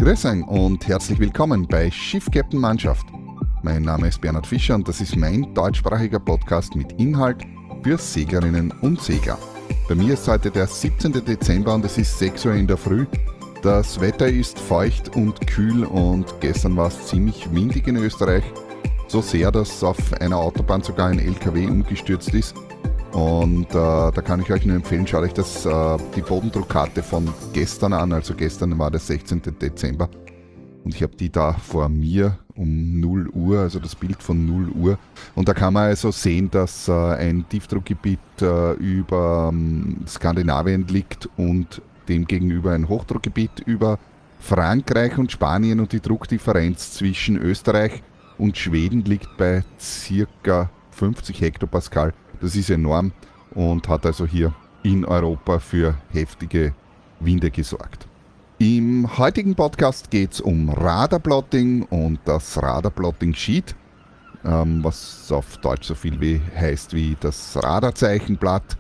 Grüß euch und herzlich willkommen bei Schiff-Captain Mannschaft. Mein Name ist Bernhard Fischer und das ist mein deutschsprachiger Podcast mit Inhalt für Seglerinnen und Segler. Bei mir ist heute der 17. Dezember und es ist 6 Uhr in der Früh. Das Wetter ist feucht und kühl und gestern war es ziemlich windig in Österreich. So sehr, dass auf einer Autobahn sogar ein LKW umgestürzt ist. Und da kann ich euch nur empfehlen, schaut euch die Bodendruckkarte von gestern an. Also gestern war der 16. Dezember und ich habe die da vor mir um 0 Uhr, also das Bild von 0 Uhr. Und da kann man also sehen, dass ein Tiefdruckgebiet über Skandinavien liegt und dem gegenüber ein Hochdruckgebiet über Frankreich und Spanien, und die Druckdifferenz zwischen Österreich und Schweden liegt bei ca. 50 Hektopascal. Das ist enorm und hat also hier in Europa für heftige Winde gesorgt. Im heutigen Podcast geht es um Radarplotting und das Radarplotting-Sheet, was auf Deutsch so viel wie heißt wie das Radarzeichenblatt.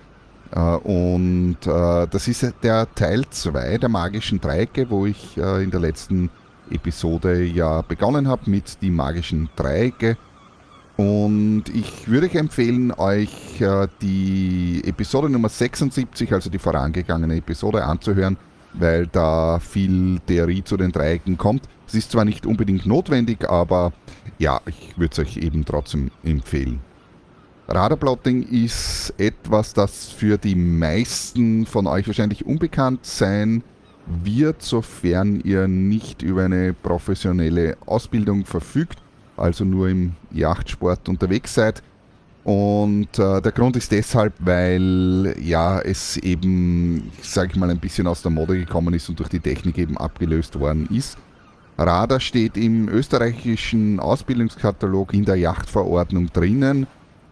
Das ist der Teil 2 der magischen Dreiecke, wo ich in der letzten Episode ja begonnen habe mit die magischen Dreiecke. Und ich würde euch empfehlen, euch die Episode Nummer 76, also die vorangegangene Episode, anzuhören, weil da viel Theorie zu den Dreiecken kommt. Es ist zwar nicht unbedingt notwendig, aber ja, ich würde es euch eben trotzdem empfehlen. Radarplotting ist etwas, das für die meisten von euch wahrscheinlich unbekannt sein wird, sofern ihr nicht über eine professionelle Ausbildung verfügt, also nur im Yachtsport unterwegs seid. Und der Grund ist deshalb, weil ja es eben, sage ich mal, ein bisschen aus der Mode gekommen ist und durch die Technik eben abgelöst worden ist. Radar steht im österreichischen Ausbildungskatalog in der Yachtverordnung drinnen,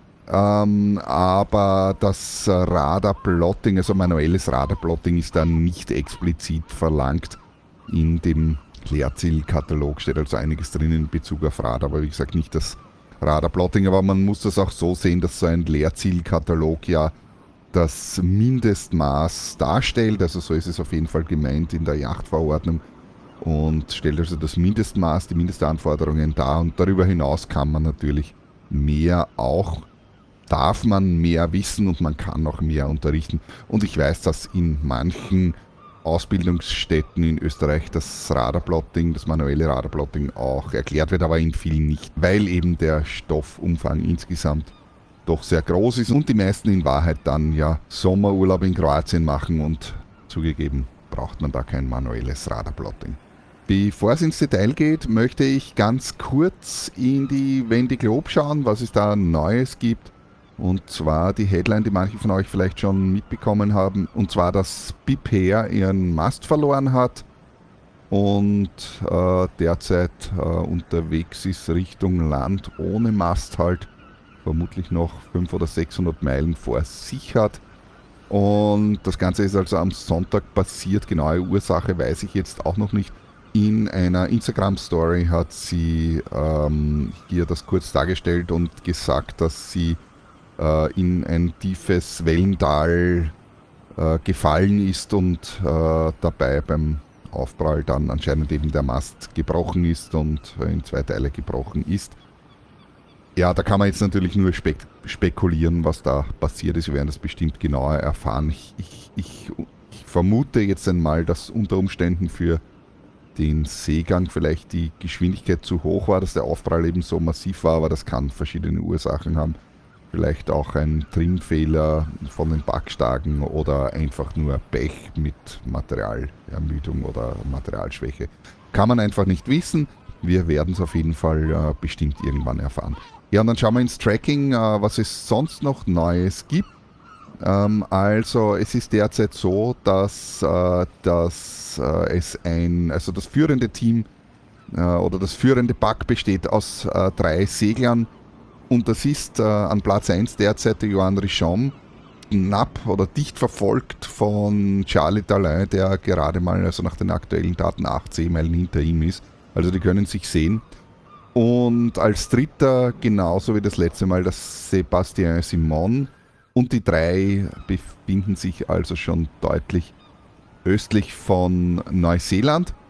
aber das Radarplotting, also manuelles Radarplotting, ist dann nicht explizit verlangt. In dem Lehrzielkatalog steht also einiges drin in Bezug auf Radar, aber wie gesagt nicht das Radarplotting, aber man muss das auch so sehen, dass so ein Lehrzielkatalog ja das Mindestmaß darstellt, also so ist es auf jeden Fall gemeint in der Yachtverordnung, und stellt also das Mindestmaß, die Mindestanforderungen dar, und darüber hinaus kann man natürlich mehr auch, darf man mehr wissen und man kann auch mehr unterrichten, und ich weiß, dass in manchen Ausbildungsstätten in Österreich das Radarplotting, das manuelle Radarplotting auch erklärt wird, aber in vielen nicht, weil eben der Stoffumfang insgesamt doch sehr groß ist und die meisten in Wahrheit dann ja Sommerurlaub in Kroatien machen, und zugegeben braucht man da kein manuelles Radarplotting. Bevor es ins Detail geht, möchte ich ganz kurz in die Vendée Globe schauen, was es da Neues gibt. Und zwar die Headline, die manche von euch vielleicht schon mitbekommen haben, und zwar, dass Bib Air ihren Mast verloren hat und derzeit unterwegs ist Richtung Land ohne Mast halt, vermutlich noch 500 oder 600 Meilen vor sich hat. Und das Ganze ist also am Sonntag passiert, genaue Ursache weiß ich jetzt auch noch nicht. In einer Instagram-Story hat sie hier das kurz dargestellt und gesagt, dass sie in ein tiefes Wellental gefallen ist und dabei beim Aufprall dann anscheinend eben der Mast gebrochen ist und in 2 Teile gebrochen ist. Ja, da kann man jetzt natürlich nur spekulieren, was da passiert ist. Wir werden das bestimmt genauer erfahren. Ich vermute jetzt einmal, dass unter Umständen für den Seegang vielleicht die Geschwindigkeit zu hoch war, dass der Aufprall eben so massiv war, aber das kann verschiedene Ursachen haben. Vielleicht auch ein Trimmfehler von den Backstagen oder einfach nur Pech mit Materialermüdung oder Materialschwäche. Kann man einfach nicht wissen. Wir werden es auf jeden Fall bestimmt irgendwann erfahren. Ja, und dann schauen wir ins Tracking, was es sonst noch Neues gibt. Also es ist derzeit so, dass das führende Team oder das führende Pack besteht aus 3 Seglern. Und das ist an Platz 1 derzeit der Johan Richomme, knapp oder dicht verfolgt von Charlie Dalin, der gerade mal, also nach den aktuellen Daten, 8 Seemeilen hinter ihm ist. Also die können sich sehen. Und als dritter, genauso wie das letzte Mal, das Sébastien Simon. Und die 3 befinden sich also schon deutlich östlich von Neuseeland.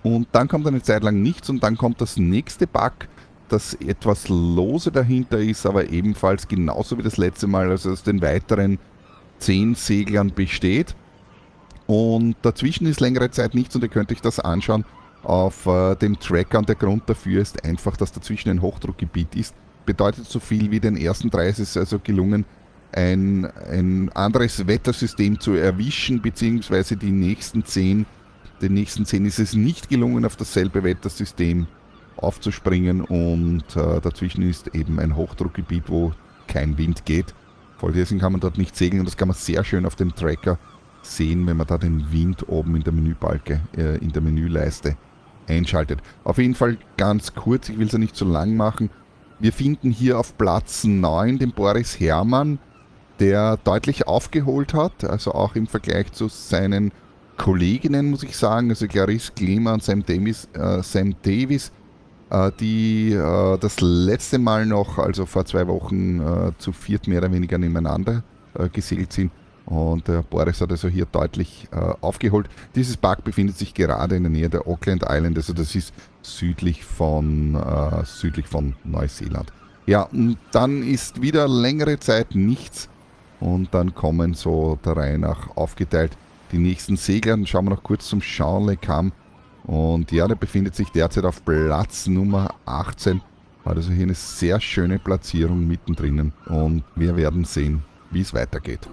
Und dann kommt eine Zeit lang nichts und dann kommt das nächste Bug, das etwas lose dahinter ist, aber ebenfalls genauso wie das letzte Mal, also aus den weiteren 10 Seglern besteht. Und dazwischen ist längere Zeit nichts und ihr könnt euch das anschauen auf dem Tracker. Und der Grund dafür ist einfach, dass dazwischen ein Hochdruckgebiet ist. Bedeutet so viel wie den ersten 3 ist es also gelungen, ein anderes Wettersystem zu erwischen, beziehungsweise den nächsten 10 ist es nicht gelungen, auf dasselbe Wettersystem aufzuspringen und dazwischen ist eben ein Hochdruckgebiet, wo kein Wind geht. Deswegen kann man dort nicht segeln und das kann man sehr schön auf dem Tracker sehen, wenn man da den Wind oben in der Menübalke, in der Menüleiste einschaltet. Auf jeden Fall ganz kurz, ich will es ja nicht zu lang machen. Wir finden hier auf Platz 9 den Boris Herrmann, der deutlich aufgeholt hat, also auch im Vergleich zu seinen Kolleginnen, muss ich sagen, also Clarisse Klemer und Sam Davis, die das letzte Mal noch, also vor 2 Wochen, zu viert mehr oder weniger nebeneinander gesegelt sind. Und der Boris hat also hier deutlich aufgeholt. Dieses Park befindet sich gerade in der Nähe der Auckland Island, also das ist südlich von Neuseeland. Ja, und dann ist wieder längere Zeit nichts und dann kommen so der Reihe nach aufgeteilt die nächsten Segler. Dann schauen wir noch kurz zum Jean Le Cam. Und ja, der befindet sich derzeit auf Platz Nummer 18. Hat also hier eine sehr schöne Platzierung mittendrin. Und wir werden sehen, wie es weitergeht.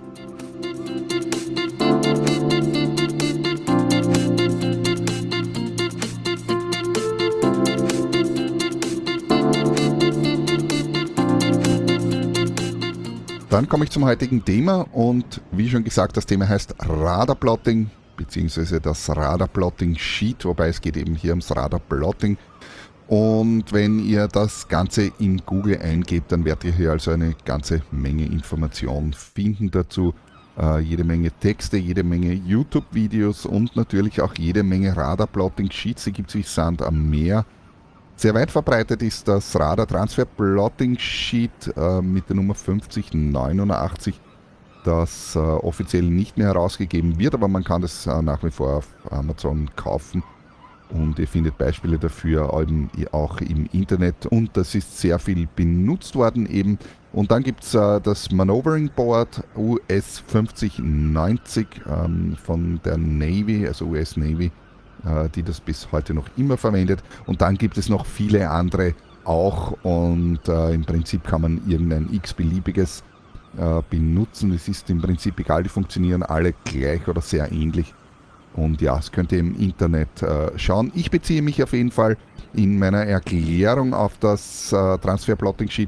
Dann komme ich zum heutigen Thema und wie schon gesagt, das Thema heißt Radarplotting beziehungsweise das Radarplotting Sheet, wobei es geht eben hier ums Radarplotting. Und wenn ihr das Ganze in Google eingebt, dann werdet ihr hier also eine ganze Menge Informationen finden dazu. Jede Menge Texte, jede Menge YouTube-Videos und natürlich auch jede Menge Radarplotting-Sheets, die gibt es wie Sand am Meer. Sehr weit verbreitet ist das Radar Transfer Plotting Sheet mit der Nummer 5089, das offiziell nicht mehr herausgegeben wird, aber man kann das nach wie vor auf Amazon kaufen und ihr findet Beispiele dafür auch im Internet und das ist sehr viel benutzt worden eben. Und dann gibt es das Maneuvering Board US 5090 von der Navy, also US Navy, die das bis heute noch immer verwendet. Und dann gibt es noch viele andere auch und im Prinzip kann man irgendein x-beliebiges benutzen. Es ist im Prinzip egal, die funktionieren alle gleich oder sehr ähnlich. Und ja, das könnt ihr im Internet schauen. Ich beziehe mich auf jeden Fall in meiner Erklärung auf das Transfer Plotting Sheet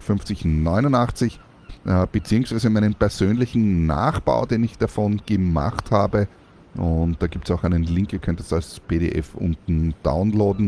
5089 beziehungsweise meinen persönlichen Nachbau, den ich davon gemacht habe. Und da gibt es auch einen Link, ihr könnt es als PDF unten downloaden.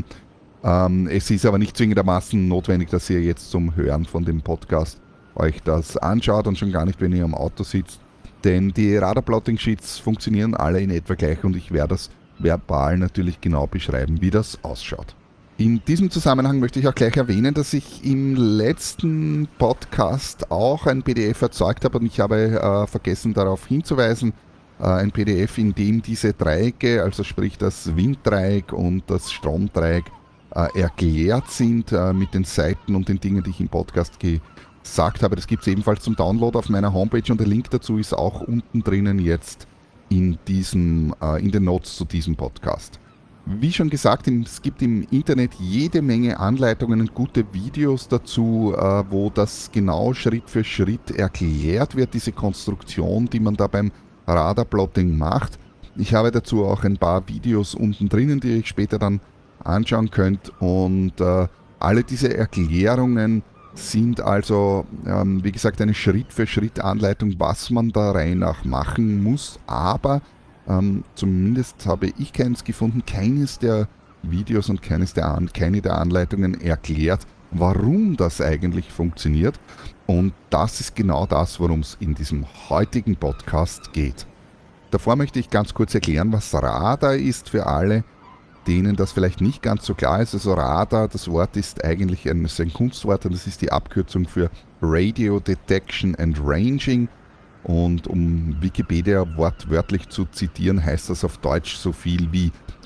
Es ist aber nicht zwingendermaßen notwendig, dass ihr jetzt zum Hören von dem Podcast euch das anschaut und schon gar nicht, wenn ihr am Auto sitzt. Denn die Radarplotting-Sheets funktionieren alle in etwa gleich und ich werde das verbal natürlich genau beschreiben, wie das ausschaut. In diesem Zusammenhang möchte ich auch gleich erwähnen, dass ich im letzten Podcast auch ein PDF erzeugt habe und ich habe vergessen darauf hinzuweisen, ein PDF, in dem diese Dreiecke, also sprich das Winddreieck und das Stromdreieck, erklärt sind mit den Seiten und den Dingen, die ich im Podcast gesagt habe. Das gibt es ebenfalls zum Download auf meiner Homepage und der Link dazu ist auch unten drinnen jetzt in den Notes zu diesem Podcast. Wie schon gesagt, es gibt im Internet jede Menge Anleitungen und gute Videos dazu, wo das genau Schritt für Schritt erklärt wird, diese Konstruktion, die man da beim Radarplotting macht. Ich habe dazu auch ein paar Videos unten drinnen, die ihr euch später dann anschauen könnt. Und alle diese Erklärungen sind also, wie gesagt, eine Schritt-für-Schritt-Anleitung, was man da rein nach machen muss. Aber zumindest habe ich keines gefunden, keines der Videos und keine der Anleitungen erklärt, warum das eigentlich funktioniert. Und das ist genau das, worum es in diesem heutigen Podcast geht. Davor möchte ich ganz kurz erklären, was Radar ist für alle, denen das vielleicht nicht ganz so klar ist. Also Radar, das Wort ist eigentlich ein Kunstwort und das ist die Abkürzung für Radio Detection and Ranging. Und um Wikipedia wortwörtlich zu zitieren, heißt das auf Deutsch so viel wie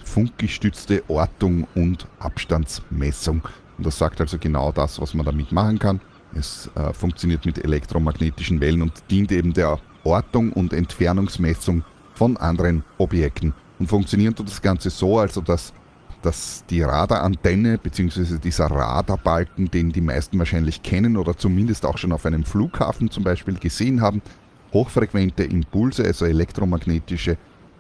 funkgestützte Ortung und Abstandsmessung. Und das sagt also genau das, was man damit machen kann. Es funktioniert mit elektromagnetischen Wellen und dient eben der Ortung und Entfernungsmessung von anderen Objekten. Und funktioniert das Ganze so, also dass die Radarantenne bzw. dieser Radarbalken, den die meisten wahrscheinlich kennen oder zumindest auch schon auf einem Flughafen zum Beispiel gesehen haben, hochfrequente Impulse, also elektromagnetische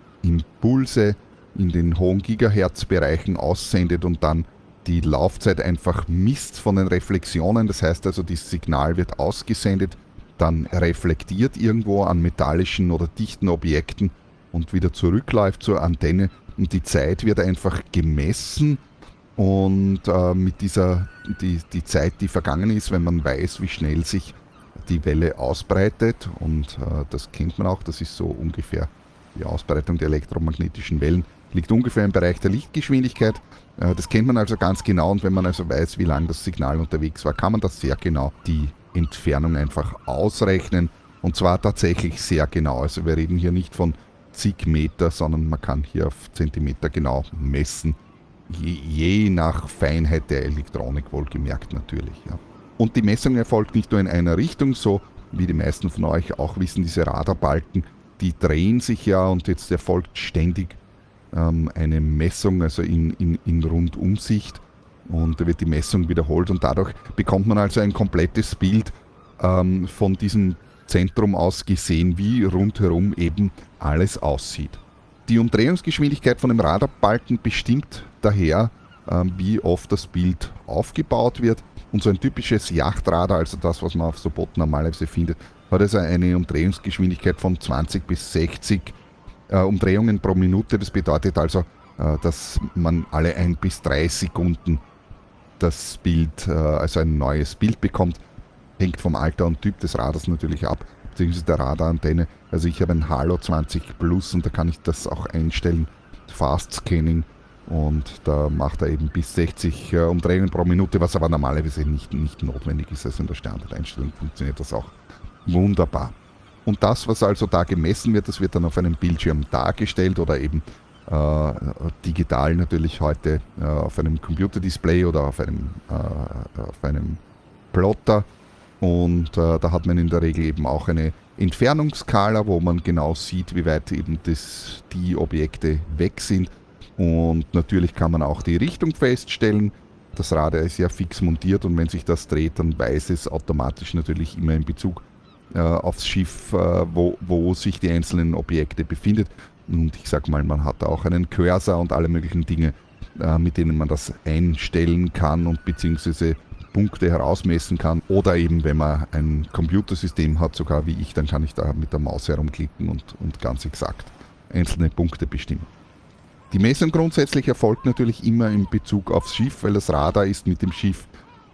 Impulse in den hohen Gigahertz-Bereichen aussendet und dann die Laufzeit einfach misst von den Reflexionen. Das heißt also, das Signal wird ausgesendet, dann reflektiert irgendwo an metallischen oder dichten Objekten und wieder zurückläuft zur Antenne. Und die Zeit wird einfach gemessen und mit dieser, die Zeit, die vergangen ist, wenn man weiß, wie schnell sich die Welle ausbreitet, und das kennt man auch, das ist so ungefähr die Ausbreitung der elektromagnetischen Wellen, liegt ungefähr im Bereich der Lichtgeschwindigkeit. Das kennt man also ganz genau, und wenn man also weiß, wie lang das Signal unterwegs war, kann man das sehr genau, die Entfernung einfach ausrechnen, und zwar tatsächlich sehr genau. Also wir reden hier nicht von zig Meter, sondern man kann hier auf Zentimeter genau messen, je nach Feinheit der Elektronik wohlgemerkt natürlich. Ja. Und die Messung erfolgt nicht nur in einer Richtung, so wie die meisten von euch auch wissen, diese Radarbalken, die drehen sich ja, und jetzt erfolgt ständig eine Messung, also in Rundumsicht, und da wird die Messung wiederholt, und dadurch bekommt man also ein komplettes Bild von diesem Zentrum aus gesehen, wie rundherum eben alles aussieht. Die Umdrehungsgeschwindigkeit von dem Radarbalken bestimmt daher, wie oft das Bild aufgebaut wird. Und so ein typisches Yachtradar, also das, was man auf so Booten normalerweise findet, hat also eine Umdrehungsgeschwindigkeit von 20 bis 60 Umdrehungen pro Minute. Das bedeutet also, dass man alle 1 bis 3 Sekunden das Bild, also ein neues Bild bekommt. Hängt vom Alter und Typ des Radars natürlich ab, beziehungsweise der Radarantenne. Also ich habe ein Halo 20 Plus und da kann ich das auch einstellen, Fast Scanning, und da macht er eben bis 60 Umdrehungen pro Minute, was aber normalerweise nicht notwendig ist. Also in der Standardeinstellung funktioniert das auch wunderbar. Und das, was also da gemessen wird, das wird dann auf einem Bildschirm dargestellt oder eben digital natürlich heute auf einem Computerdisplay oder auf einem Plotter. Und da hat man in der Regel eben auch eine Entfernungsskala, wo man genau sieht, wie weit eben die Objekte weg sind. Und natürlich kann man auch die Richtung feststellen. Das Radar ist ja fix montiert, und wenn sich das dreht, dann weiß es automatisch natürlich immer in Bezug aufs Schiff, wo sich die einzelnen Objekte befinden. Und ich sag mal, man hat auch einen Cursor und alle möglichen Dinge, mit denen man das einstellen kann und beziehungsweise Punkte herausmessen kann, oder eben, wenn man ein Computersystem hat, sogar wie ich, dann kann ich da mit der Maus herumklicken und ganz exakt einzelne Punkte bestimmen. Die Messung grundsätzlich erfolgt natürlich immer in Bezug aufs Schiff, weil das Radar ist mit dem Schiff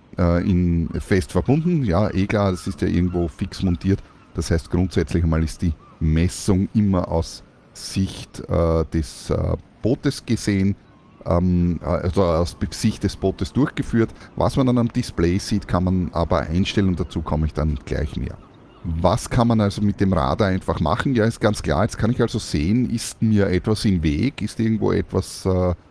fest verbunden. Ja, klar, das ist ja irgendwo fix montiert. Das heißt, grundsätzlich einmal ist die Messung immer aus Sicht des Bootes gesehen, also aus Sicht des Bootes durchgeführt. Was man dann am Display sieht, kann man aber einstellen, und dazu komme ich dann gleich mehr. Was kann man also mit dem Radar einfach machen? Ja, ist ganz klar, jetzt kann ich also sehen, ist mir etwas im Weg, ist irgendwo etwas,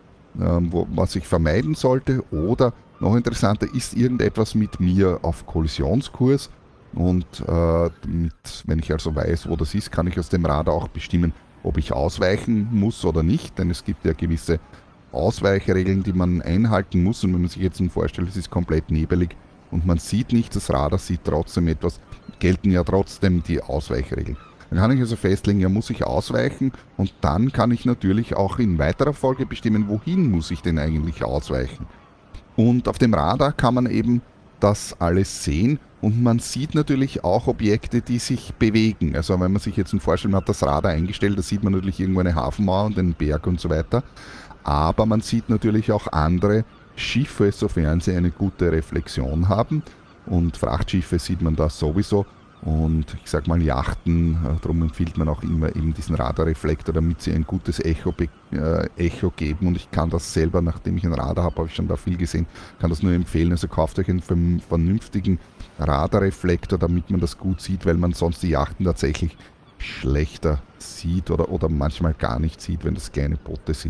was ich vermeiden sollte, oder noch interessanter, ist irgendetwas mit mir auf Kollisionskurs, und wenn ich also weiß, wo das ist, kann ich aus dem Radar auch bestimmen, ob ich ausweichen muss oder nicht, denn es gibt ja gewisse Ausweichregeln, die man einhalten muss, und wenn man sich jetzt vorstellt, es ist komplett nebelig und man sieht nicht, das Radar sieht trotzdem etwas, gelten ja trotzdem die Ausweichregeln. Dann kann ich also festlegen, ja, muss ich ausweichen, und dann kann ich natürlich auch in weiterer Folge bestimmen, wohin muss ich denn eigentlich ausweichen. Und auf dem Radar kann man eben das alles sehen, und man sieht natürlich auch Objekte, die sich bewegen. Also wenn man sich jetzt vorstellt, man hat das Radar eingestellt, da sieht man natürlich irgendwo eine Hafenmauer und einen Berg und so weiter. Aber man sieht natürlich auch andere Schiffe, sofern sie eine gute Reflexion haben. Und Frachtschiffe sieht man da sowieso. Und ich sag mal Yachten, darum empfiehlt man auch immer eben diesen Radarreflektor, damit sie ein gutes Echo geben. Und ich kann das selber, nachdem ich ein Radar habe ich schon da viel gesehen, kann das nur empfehlen. Also kauft euch einen vernünftigen Radarreflektor, damit man das gut sieht, weil man sonst die Yachten tatsächlich schlechter sieht oder manchmal gar nicht sieht, wenn das kleine Boote sind.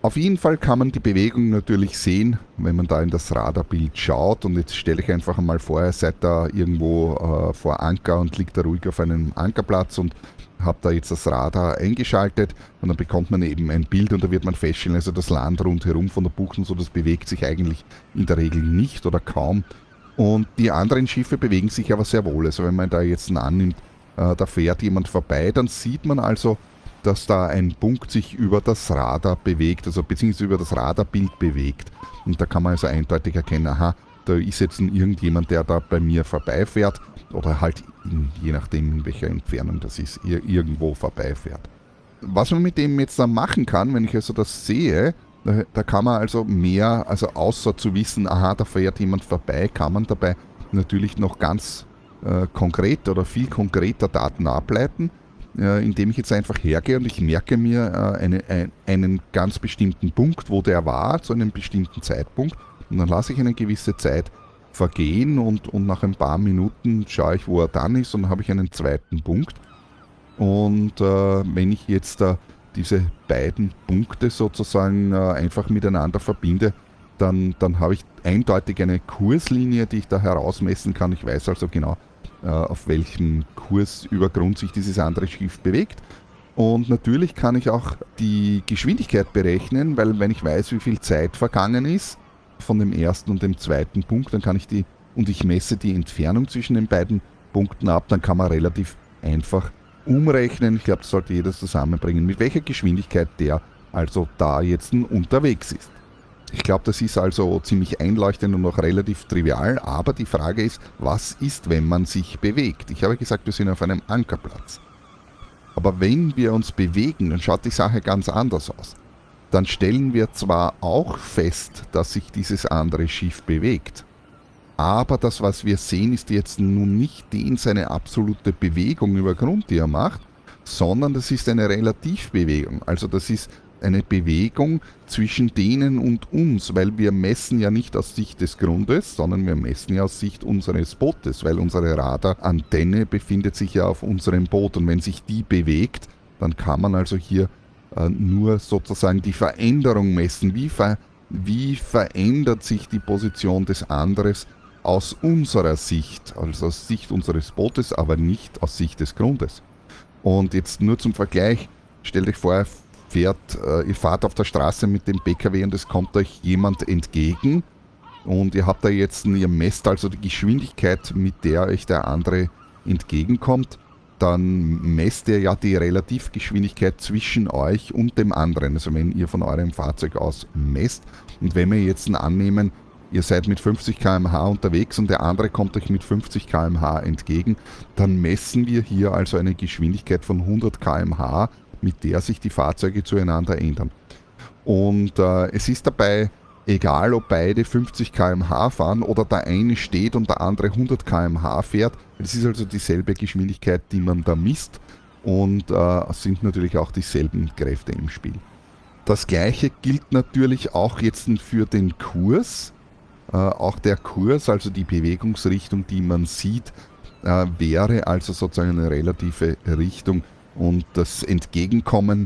Auf jeden Fall kann man die Bewegung natürlich sehen, wenn man da in das Radarbild schaut. Und jetzt stelle ich einfach einmal vor, ihr seid da irgendwo vor Anker und liegt da ruhig auf einem Ankerplatz und habt da jetzt das Radar eingeschaltet und dann bekommt man eben ein Bild und da wird man feststellen, also das Land rundherum von der Bucht und so, das bewegt sich eigentlich in der Regel nicht oder kaum. Und die anderen Schiffe bewegen sich aber sehr wohl. Also wenn man da jetzt annimmt, da fährt jemand vorbei, dann sieht man also, dass da ein Punkt sich über das Radar bewegt, also beziehungsweise über das Radarbild bewegt. Und da kann man also eindeutig erkennen, aha, da ist jetzt irgendjemand, der da bei mir vorbeifährt oder halt, je nachdem in welcher Entfernung das ist, irgendwo vorbeifährt. Was man mit dem jetzt dann machen kann, wenn ich also das sehe, da kann man also mehr, also außer zu wissen, aha, da fährt jemand vorbei, kann man dabei natürlich noch ganz konkret oder viel konkreter Daten ableiten, indem ich jetzt einfach hergehe und ich merke mir einen ganz bestimmten Punkt, wo der war, zu einem bestimmten Zeitpunkt. Und dann lasse ich eine gewisse Zeit vergehen und nach ein paar Minuten schaue ich, wo er dann ist und dann habe ich einen zweiten Punkt. Und wenn ich jetzt diese beiden Punkte sozusagen einfach miteinander verbinde, dann habe ich eindeutig eine Kurslinie, die ich da herausmessen kann. Ich weiß also genau, auf welchem Kursübergrund sich dieses andere Schiff bewegt. Und natürlich kann ich auch die Geschwindigkeit berechnen, weil wenn ich weiß, wie viel Zeit vergangen ist von dem ersten und dem zweiten Punkt, dann kann ich und ich messe die Entfernung zwischen den beiden Punkten ab, dann kann man relativ einfach umrechnen. Ich glaube, das sollte jeder zusammenbringen, mit welcher Geschwindigkeit der also da jetzt unterwegs ist. Ich glaube, das ist also ziemlich einleuchtend und noch relativ trivial, aber die Frage ist, was ist, wenn man sich bewegt? Ich habe gesagt, wir sind auf einem Ankerplatz. Aber wenn wir uns bewegen, dann schaut die Sache ganz anders aus. Dann stellen wir zwar auch fest, dass sich dieses andere Schiff bewegt, aber das, was wir sehen, ist jetzt nun nicht seine absolute Bewegung über Grund, die er macht, sondern das ist eine Relativbewegung. Also das ist eine Bewegung zwischen denen und uns, weil wir messen ja nicht aus Sicht des Grundes, sondern wir messen ja aus Sicht unseres Bootes, weil unsere Radarantenne befindet sich ja auf unserem Boot und wenn sich die bewegt, dann kann man also hier nur sozusagen die Veränderung messen. Wie verändert sich die Position des anderen aus unserer Sicht, also aus Sicht unseres Bootes, aber nicht aus Sicht des Grundes. Und jetzt nur zum Vergleich, stellt euch vor, ihr fahrt auf der Straße mit dem PKW und es kommt euch jemand entgegen und ihr messt also die Geschwindigkeit, mit der euch der andere entgegenkommt, dann messt ihr ja die Relativgeschwindigkeit zwischen euch und dem anderen, also wenn ihr von eurem Fahrzeug aus messt. Und wenn wir jetzt annehmen, ihr seid mit 50 km/h unterwegs und der andere kommt euch mit 50 km/h entgegen, dann messen wir hier also eine Geschwindigkeit von 100 km/h, mit der sich die Fahrzeuge zueinander ändern. Und es ist dabei egal, ob beide 50 km/h fahren oder der eine steht und der andere 100 km/h fährt. Es ist also dieselbe Geschwindigkeit, die man da misst und es sind natürlich auch dieselben Kräfte im Spiel. Das gleiche gilt natürlich auch jetzt für den Kurs. Auch der Kurs, also die Bewegungsrichtung, die man sieht, wäre also sozusagen eine relative Richtung. Und das Entgegenkommen,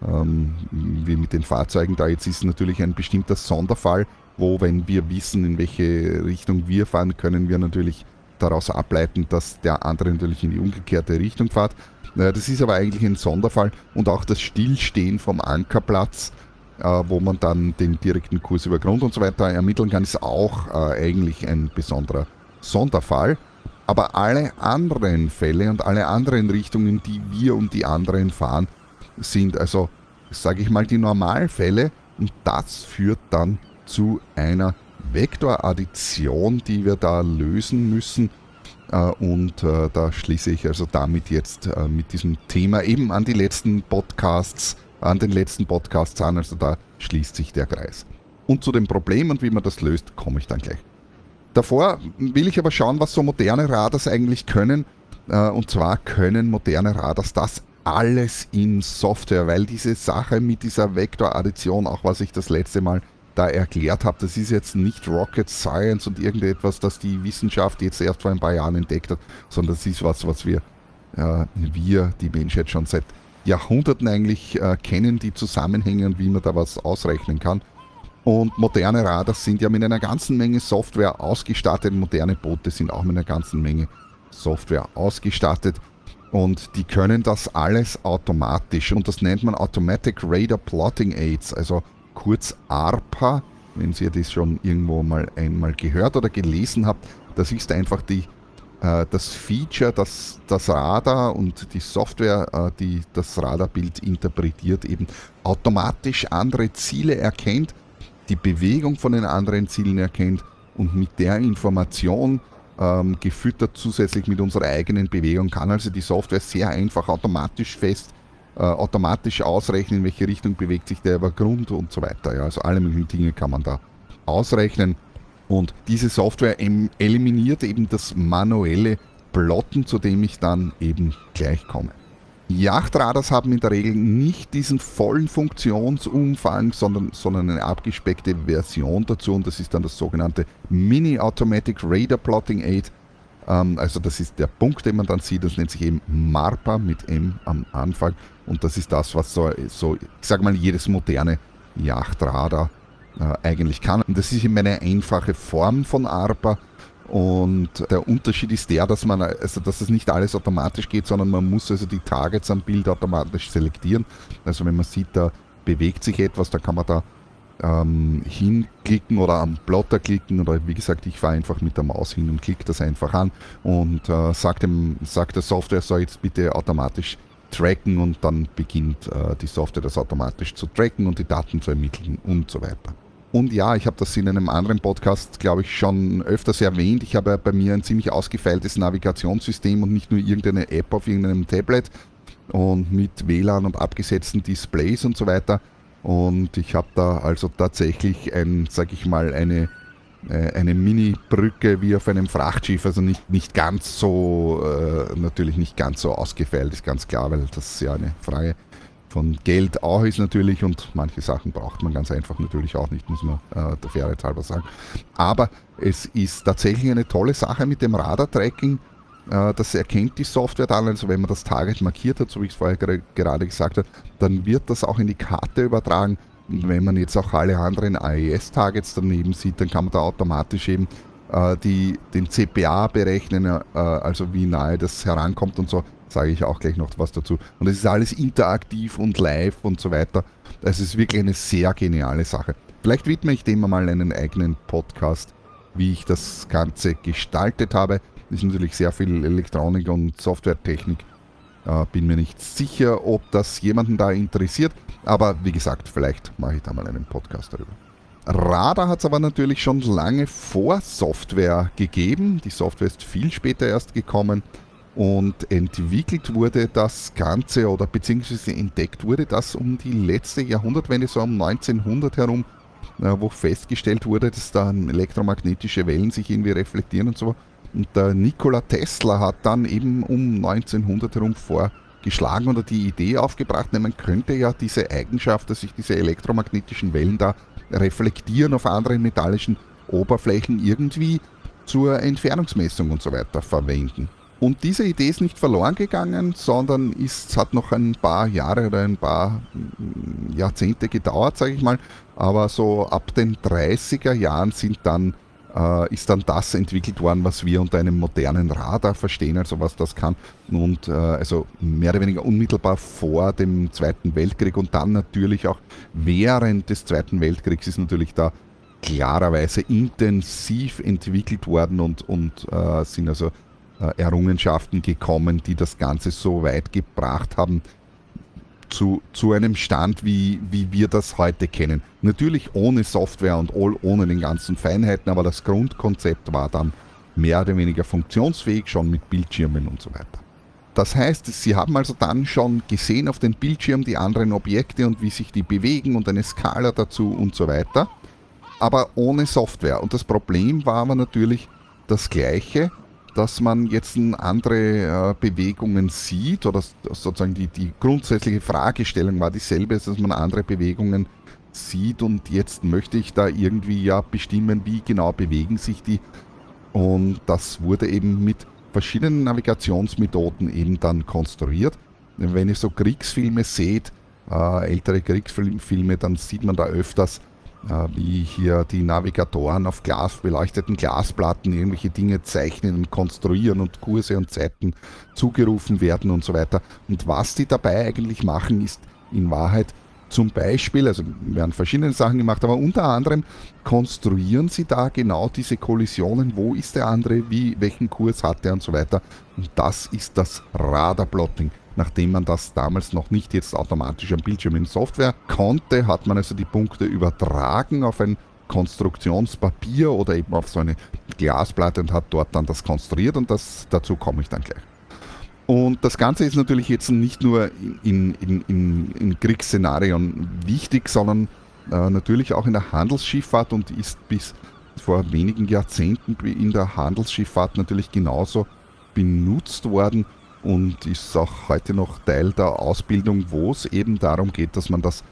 wie mit den Fahrzeugen da jetzt, ist natürlich ein bestimmter Sonderfall, wo, wenn wir wissen, in welche Richtung wir fahren, können wir natürlich daraus ableiten, dass der andere natürlich in die umgekehrte Richtung fährt. Das ist aber eigentlich ein Sonderfall und auch das Stillstehen vom Ankerplatz, wo man dann den direkten Kurs über Grund und so weiter ermitteln kann, ist auch eigentlich ein besonderer Sonderfall. Aber alle anderen Fälle und alle anderen Richtungen, die wir und die anderen fahren, sind also, sage ich mal, die Normalfälle. Und das führt dann zu einer Vektoraddition, die wir da lösen müssen. Und da schließe ich also damit jetzt mit diesem Thema eben an den letzten Podcasts an. Also da schließt sich der Kreis. Und zu dem Problem und wie man das löst, komme ich dann gleich. Davor will ich aber schauen, was so moderne Radars eigentlich können. Und zwar können moderne Radars das alles in Software, weil diese Sache mit dieser Vektoraddition, auch was ich das letzte Mal da erklärt habe, das ist jetzt nicht Rocket Science und irgendetwas, das die Wissenschaft jetzt erst vor ein paar Jahren entdeckt hat, sondern das ist was wir, die Menschheit schon seit Jahrhunderten eigentlich kennen, die Zusammenhänge und wie man da was ausrechnen kann. Und moderne Radar sind ja mit einer ganzen Menge Software ausgestattet. Moderne Boote sind auch mit einer ganzen Menge Software ausgestattet. Und die können das alles automatisch. Und das nennt man Automatic Radar Plotting Aids, also kurz ARPA. Wenn Sie das schon irgendwo mal einmal gehört oder gelesen habt, das ist einfach das Feature, das Radar und die Software, die das Radarbild interpretiert, eben automatisch andere Ziele erkennt, die Bewegung von den anderen Zielen erkennt und mit der Information gefüttert zusätzlich mit unserer eigenen Bewegung kann also die Software sehr einfach automatisch ausrechnen, in welche Richtung bewegt sich der Übergrund und so weiter. Ja, also alle möglichen Dinge kann man da ausrechnen. Und diese Software eliminiert eben das manuelle Plotten, zu dem ich dann eben gleich komme. Yachtradars haben in der Regel nicht diesen vollen Funktionsumfang, sondern eine abgespeckte Version dazu und das ist dann das sogenannte Mini Automatic Radar Plotting Aid. Also das ist der Punkt, den man dann sieht, das nennt sich eben MARPA mit M am Anfang und das ist das, was so ich sag mal, jedes moderne Yachtradar eigentlich kann. Und das ist eben eine einfache Form von ARPA und der Unterschied ist der, dass es nicht alles automatisch geht, sondern man muss also die Targets am Bild automatisch selektieren. Also wenn man sieht, da bewegt sich etwas, da kann man da hinklicken oder am Plotter klicken oder wie gesagt, ich fahre einfach mit der Maus hin und klicke das einfach an und sagt der Software, soll jetzt bitte automatisch tracken und dann beginnt die Software das automatisch zu tracken und die Daten zu ermitteln und so weiter. Und ja, ich habe das in einem anderen Podcast, glaube ich, schon öfters erwähnt. Ich habe bei mir ein ziemlich ausgefeiltes Navigationssystem und nicht nur irgendeine App auf irgendeinem Tablet und mit WLAN und abgesetzten Displays und so weiter. Und ich habe da also tatsächlich eine Mini-Brücke wie auf einem Frachtschiff, also nicht ganz so, natürlich nicht ganz so ausgefeilt, ist ganz klar, weil das ja eine Frage von Geld auch ist natürlich und manche Sachen braucht man ganz einfach natürlich auch nicht, muss man der Fairheit halber sagen. Aber es ist tatsächlich eine tolle Sache mit dem Radar-Tracking. Das erkennt die Software dann, also wenn man das Target markiert hat, so wie ich es vorher gerade gesagt habe, dann wird das auch in die Karte übertragen. Und wenn man jetzt auch alle anderen AES-Targets daneben sieht, dann kann man da automatisch eben den CPA berechnen, also wie nahe das herankommt und so, sage ich auch gleich noch was dazu. Und es ist alles interaktiv und live und so weiter. Es ist wirklich eine sehr geniale Sache. Vielleicht widme ich dem mal einen eigenen Podcast, wie ich das Ganze gestaltet habe. Das ist natürlich sehr viel Elektronik und Softwaretechnik. Bin mir nicht sicher, ob das jemanden da interessiert, aber wie gesagt, vielleicht mache ich da mal einen Podcast darüber. Radar hat es aber natürlich schon lange vor Software gegeben. Die Software ist viel später erst gekommen und entwickelt wurde das Ganze oder beziehungsweise entdeckt wurde das um die letzte Jahrhundertwende, so um 1900 herum, wo festgestellt wurde, dass da elektromagnetische Wellen sich irgendwie reflektieren und so. Und der Nikola Tesla hat dann eben um 1900 herum vorgeschlagen oder die Idee aufgebracht, man könnte ja diese Eigenschaft, dass sich diese elektromagnetischen Wellen da reflektieren auf anderen metallischen Oberflächen irgendwie zur Entfernungsmessung und so weiter verwenden. Und diese Idee ist nicht verloren gegangen, sondern hat noch ein paar Jahre oder ein paar Jahrzehnte gedauert, sage ich mal. Aber so ab den 30er Jahren ist dann das entwickelt worden, was wir unter einem modernen Radar verstehen, also was das kann. Und also mehr oder weniger unmittelbar vor dem Zweiten Weltkrieg und dann natürlich auch während des Zweiten Weltkriegs ist natürlich da klarerweise intensiv entwickelt worden und sind also Errungenschaften gekommen, die das Ganze so weit gebracht haben, zu einem Stand, wie wir das heute kennen. Natürlich ohne Software und ohne den ganzen Feinheiten, aber das Grundkonzept war dann mehr oder weniger funktionsfähig, schon mit Bildschirmen und so weiter. Das heißt, Sie haben also dann schon gesehen auf dem Bildschirm die anderen Objekte und wie sich die bewegen und eine Skala dazu und so weiter, aber ohne Software. Und das Problem war aber natürlich das gleiche, dass man jetzt andere Bewegungen sieht oder sozusagen die grundsätzliche Fragestellung war dieselbe, dass man andere Bewegungen sieht und jetzt möchte ich da irgendwie ja bestimmen, wie genau bewegen sich die und das wurde eben mit verschiedenen Navigationsmethoden eben dann konstruiert Wenn ihr so Kriegsfilme seht, ältere Kriegsfilme, dann sieht man da öfters, wie hier die Navigatoren auf beleuchteten Glasplatten irgendwelche Dinge zeichnen und konstruieren und Kurse und Zeiten zugerufen werden und so weiter. Und was die dabei eigentlich machen, ist in Wahrheit zum Beispiel, also werden verschiedene Sachen gemacht, aber unter anderem konstruieren sie da genau diese Kollisionen, wo ist der andere, welchen Kurs hat er und so weiter. Und das ist das Radarplotting. Nachdem man das damals noch nicht jetzt automatisch am Bildschirm in Software konnte, hat man also die Punkte übertragen auf ein Konstruktionspapier oder eben auf so eine Glasplatte und hat dort dann das konstruiert, und dazu komme ich dann gleich. Und das Ganze ist natürlich jetzt nicht nur in Kriegsszenarien wichtig, sondern natürlich auch in der Handelsschifffahrt und ist bis vor wenigen Jahrzehnten in der Handelsschifffahrt natürlich genauso benutzt worden und ist auch heute noch Teil der Ausbildung, wo es eben darum geht, dass man das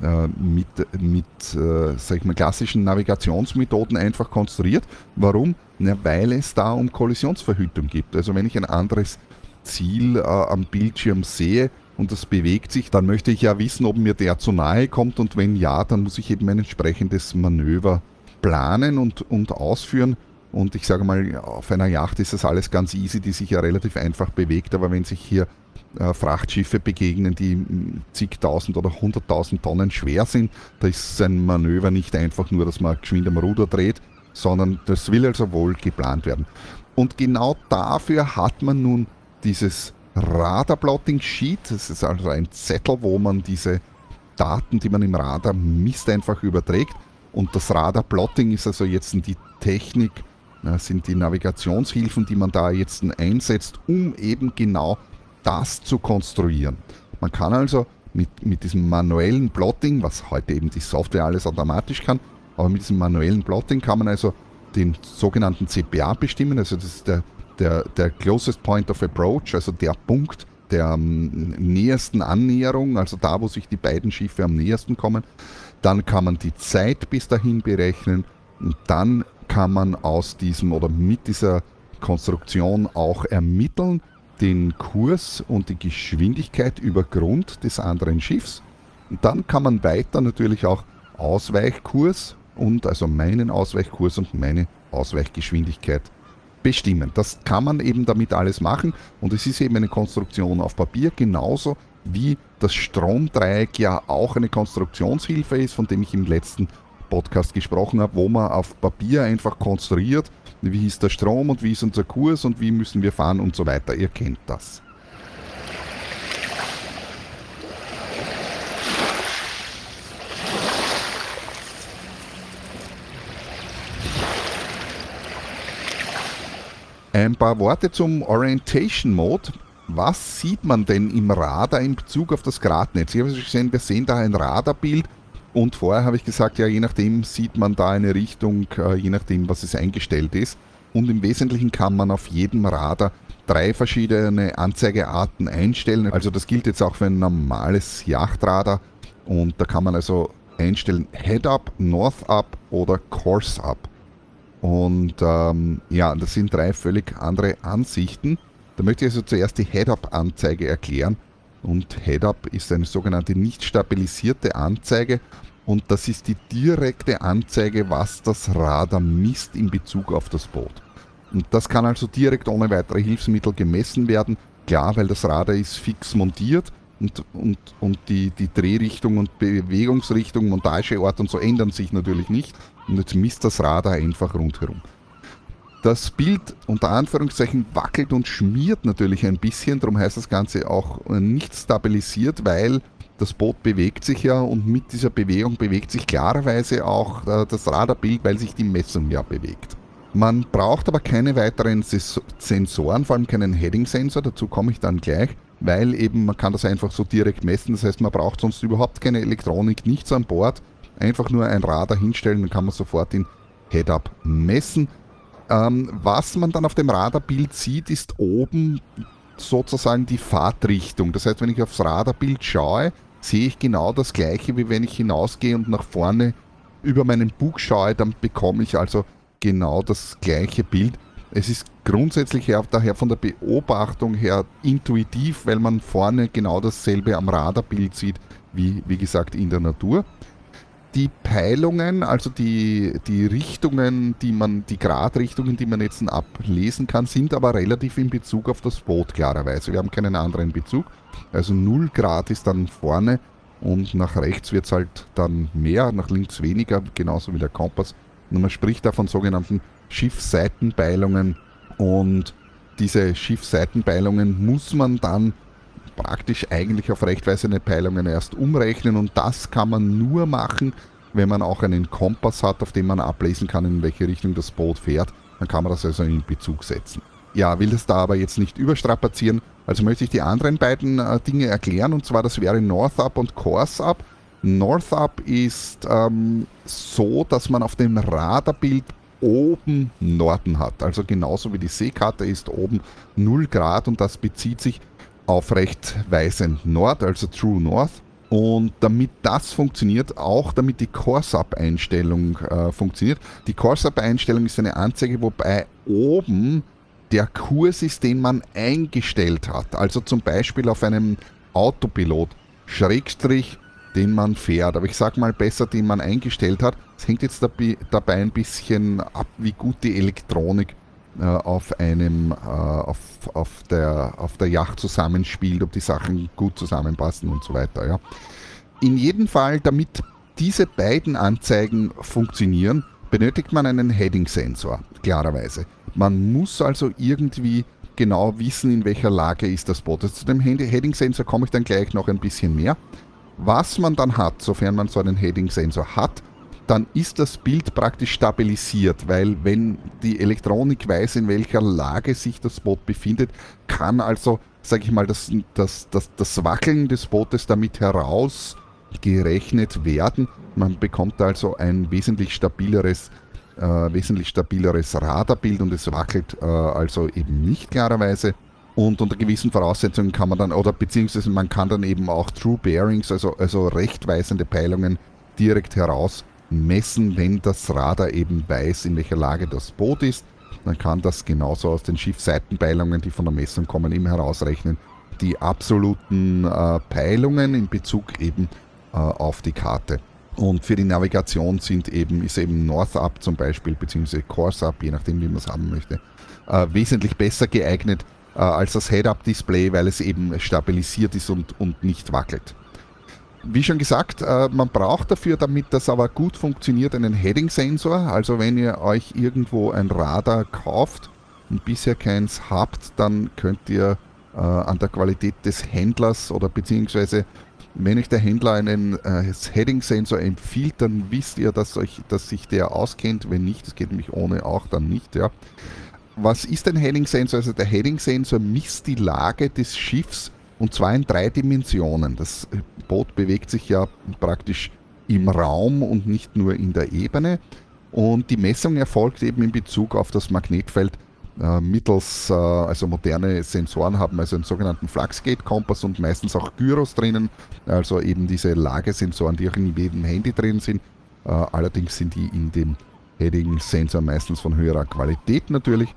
sag ich mal, klassischen Navigationsmethoden einfach konstruiert. Warum? Na, weil es da um Kollisionsverhütung geht. Also wenn ich ein anderes Ziel am Bildschirm sehe und das bewegt sich, dann möchte ich ja wissen, ob mir der zu nahe kommt, und wenn ja, dann muss ich eben ein entsprechendes Manöver planen und ausführen. Und ich sage mal, auf einer Yacht ist das alles ganz easy, die sich ja relativ einfach bewegt, aber wenn sich hier Frachtschiffe begegnen, die zigtausend oder 100.000 Tonnen schwer sind, da ist ein Manöver nicht einfach nur, dass man geschwind am Ruder dreht, sondern das will also wohl geplant werden. Und genau dafür hat man nun dieses Radar-Plotting-Sheet. Das ist also ein Zettel, wo man diese Daten, die man im Radar misst, einfach überträgt. Und das Radar-Plotting ist also jetzt die Technik, sind die Navigationshilfen, die man da jetzt einsetzt, um eben genau das zu konstruieren. Man kann also mit diesem manuellen Plotting, was heute eben die Software alles automatisch kann, aber mit diesem manuellen Plotting kann man also den sogenannten CPA bestimmen, also das ist der Closest Point of Approach, also der Punkt der nähersten Annäherung, also da, wo sich die beiden Schiffe am nähersten kommen. Dann kann man die Zeit bis dahin berechnen und dann kann man aus diesem oder mit dieser Konstruktion auch ermitteln den Kurs und die Geschwindigkeit über Grund des anderen Schiffs. Und dann kann man weiter natürlich auch Ausweichkurs und also meinen Ausweichkurs und meine Ausweichgeschwindigkeit bestimmen. Das kann man eben damit alles machen, und es ist eben eine Konstruktion auf Papier, genauso wie das Stromdreieck ja auch eine Konstruktionshilfe ist, von dem ich im letzten Podcast gesprochen habe, wo man auf Papier einfach konstruiert, wie ist der Strom und wie ist unser Kurs und wie müssen wir fahren und so weiter. Ihr kennt das. Ein paar Worte zum Orientation Mode. Was sieht man denn im Radar in Bezug auf das Gradnetz? Ich habe gesehen, wir sehen da ein Radarbild, und vorher habe ich gesagt, ja, je nachdem sieht man da eine Richtung, je nachdem, was es eingestellt ist. Und im Wesentlichen kann man auf jedem Radar 3 verschiedene Anzeigearten einstellen. Also das gilt jetzt auch für ein normales Yachtradar, und da kann man also einstellen Head-Up, North-Up oder Course-Up. Und ja, das sind 3 völlig andere Ansichten. Da möchte ich also zuerst die Head-Up-Anzeige erklären. Und Head-Up ist eine sogenannte nicht stabilisierte Anzeige, und das ist die direkte Anzeige, was das Radar misst in Bezug auf das Boot. Und das kann also direkt ohne weitere Hilfsmittel gemessen werden. Klar, weil das Radar ist fix montiert und die Drehrichtung und Bewegungsrichtung, Montageort und so ändern sich natürlich nicht. Und jetzt misst das Radar einfach rundherum. Das Bild unter Anführungszeichen wackelt und schmiert natürlich ein bisschen, darum heißt das Ganze auch nicht stabilisiert, weil das Boot bewegt sich ja, und mit dieser Bewegung bewegt sich klarerweise auch das Radarbild, weil sich die Messung ja bewegt. Man braucht aber keine weiteren Sensoren, vor allem keinen Heading-Sensor, dazu komme ich dann gleich, weil eben man kann das einfach so direkt messen, das heißt man braucht sonst überhaupt keine Elektronik, nichts an Bord, einfach nur ein Radar hinstellen, dann kann man sofort den Head-Up messen. Was man dann auf dem Radarbild sieht, ist oben sozusagen die Fahrtrichtung. Das heißt, wenn ich aufs Radarbild schaue, sehe ich genau das gleiche, wie wenn ich hinausgehe und nach vorne über meinen Bug schaue, dann bekomme ich also genau das gleiche Bild. Es ist grundsätzlich daher von der Beobachtung her intuitiv, weil man vorne genau dasselbe am Radarbild sieht, wie gesagt in der Natur. Die Peilungen, also die Richtungen, die Gradrichtungen, die man jetzt ablesen kann, sind aber relativ in Bezug auf das Boot klarerweise. Wir haben keinen anderen Bezug. Also 0 Grad ist dann vorne und nach rechts wird es halt dann mehr, nach links weniger, genauso wie der Kompass. Und man spricht da von sogenannten Schiffsseitenpeilungen und diese Schiffsseitenpeilungen muss man dann praktisch eigentlich auf rechtweisende Peilungen erst umrechnen und das kann man nur machen, wenn man auch einen Kompass hat, auf dem man ablesen kann, in welche Richtung das Boot fährt. Dann kann man das also in Bezug setzen. Ja, will das da aber jetzt nicht überstrapazieren, also möchte ich die anderen beiden Dinge erklären und zwar das wäre North Up und Course Up. North Up ist so, dass man auf dem Radarbild oben Norden hat, also genauso wie die Seekarte ist oben 0 Grad und das bezieht sich auf rechtweisend Nord, also True North. Und damit das funktioniert, auch damit die Course-Up-Einstellung funktioniert. Die Course-Up-Einstellung ist eine Anzeige, wobei oben der Kurs ist, den man eingestellt hat. Also zum Beispiel auf einem Autopilot, Schrägstrich, den man fährt. Aber ich sage mal besser, den man eingestellt hat. Es hängt jetzt dabei ein bisschen ab, wie gut die Elektronik auf der Yacht zusammenspielt, ob die Sachen gut zusammenpassen und so weiter. Ja. In jedem Fall, damit diese beiden Anzeigen funktionieren, benötigt man einen Heading-Sensor, klarerweise. Man muss also irgendwie genau wissen, in welcher Lage ist das Boot. Also zu dem Heading-Sensor komme ich dann gleich noch ein bisschen mehr. Was man dann hat, sofern man so einen Heading-Sensor hat, dann ist das Bild praktisch stabilisiert, weil wenn die Elektronik weiß, in welcher Lage sich das Boot befindet, kann also, sage ich mal, das Wackeln des Bootes damit herausgerechnet werden. Man bekommt also ein wesentlich stabileres Radarbild und es wackelt also eben nicht klarerweise. Und unter gewissen Voraussetzungen kann man dann, oder beziehungsweise man kann dann eben auch True Bearings, also rechtweisende Peilungen direkt herausmessen, wenn das Radar eben weiß, in welcher Lage das Boot ist. Man kann das genauso aus den Schiffsseitenpeilungen, die von der Messung kommen, eben herausrechnen. Die absoluten Peilungen in Bezug eben auf die Karte. Und für die Navigation ist eben North Up zum Beispiel, beziehungsweise Course Up, je nachdem wie man es haben möchte, wesentlich besser geeignet als das Head-Up-Display, weil es eben stabilisiert ist und nicht wackelt. Wie schon gesagt, man braucht dafür, damit das aber gut funktioniert, einen Heading-Sensor. Also wenn ihr euch irgendwo ein Radar kauft und bisher keins habt, dann könnt ihr an der Qualität des Händlers oder beziehungsweise wenn euch der Händler einen Heading-Sensor empfiehlt, dann wisst ihr, dass sich der auskennt. Wenn nicht, das geht nämlich ohne auch dann nicht. Ja. Was ist ein Heading-Sensor? Also der Heading-Sensor misst die Lage des Schiffs und zwar in 3 Dimensionen. Das Boot bewegt sich ja praktisch im Raum und nicht nur in der Ebene. Und die Messung erfolgt eben in Bezug auf das Magnetfeld mittels, also moderne Sensoren haben also einen sogenannten Fluxgate-Kompass und meistens auch Gyros drinnen, also eben diese Lagesensoren, die auch in jedem Handy drin sind. Allerdings sind die in dem Heading-Sensor meistens von höherer Qualität natürlich.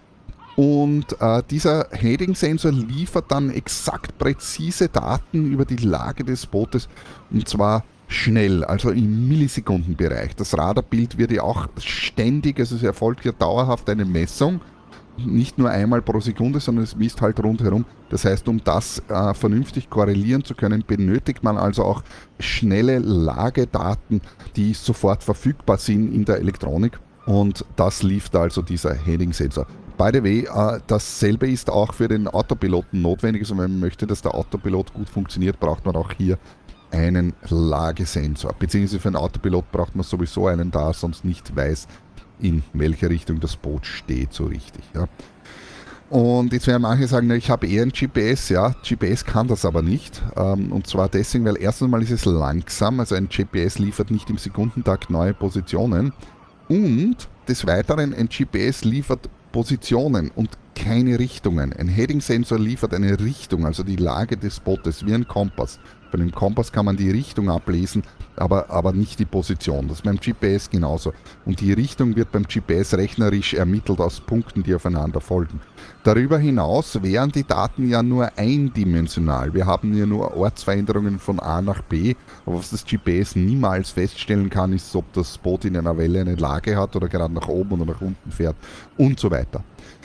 Und dieser Heading-Sensor liefert dann exakt präzise Daten über die Lage des Bootes und zwar schnell, also im Millisekundenbereich. Das Radarbild wird ja auch ständig, also es erfolgt ja dauerhaft eine Messung, nicht nur einmal pro Sekunde, sondern es misst halt rundherum. Das heißt, um das vernünftig korrelieren zu können, benötigt man also auch schnelle Lagedaten, die sofort verfügbar sind in der Elektronik. Und das liefert also dieser Heading-Sensor. By the way, dasselbe ist auch für den Autopiloten notwendig. Also wenn man möchte, dass der Autopilot gut funktioniert, braucht man auch hier einen Lagesensor. Beziehungsweise für einen Autopilot braucht man sowieso einen, da er sonst nicht weiß, in welche Richtung das Boot steht so richtig. Ja. Und jetzt werden manche sagen, ich habe eher ein GPS. Ja, GPS kann das aber nicht. Und zwar deswegen, weil erstens mal ist es langsam. Also ein GPS liefert nicht im Sekundentakt neue Positionen. Und des Weiteren, ein GPS liefert Positionen und keine Richtungen. Ein Heading-Sensor liefert eine Richtung, also die Lage des Bootes, wie ein Kompass. Bei einem Kompass kann man die Richtung ablesen, aber nicht die Position. Das ist beim GPS genauso. Und die Richtung wird beim GPS rechnerisch ermittelt aus Punkten, die aufeinander folgen. Darüber hinaus wären die Daten ja nur eindimensional. Wir haben ja nur Ortsveränderungen von A nach B. Aber was das GPS niemals feststellen kann, ist, ob das Boot in einer Welle eine Lage hat oder gerade nach oben oder nach unten fährt und so weiter.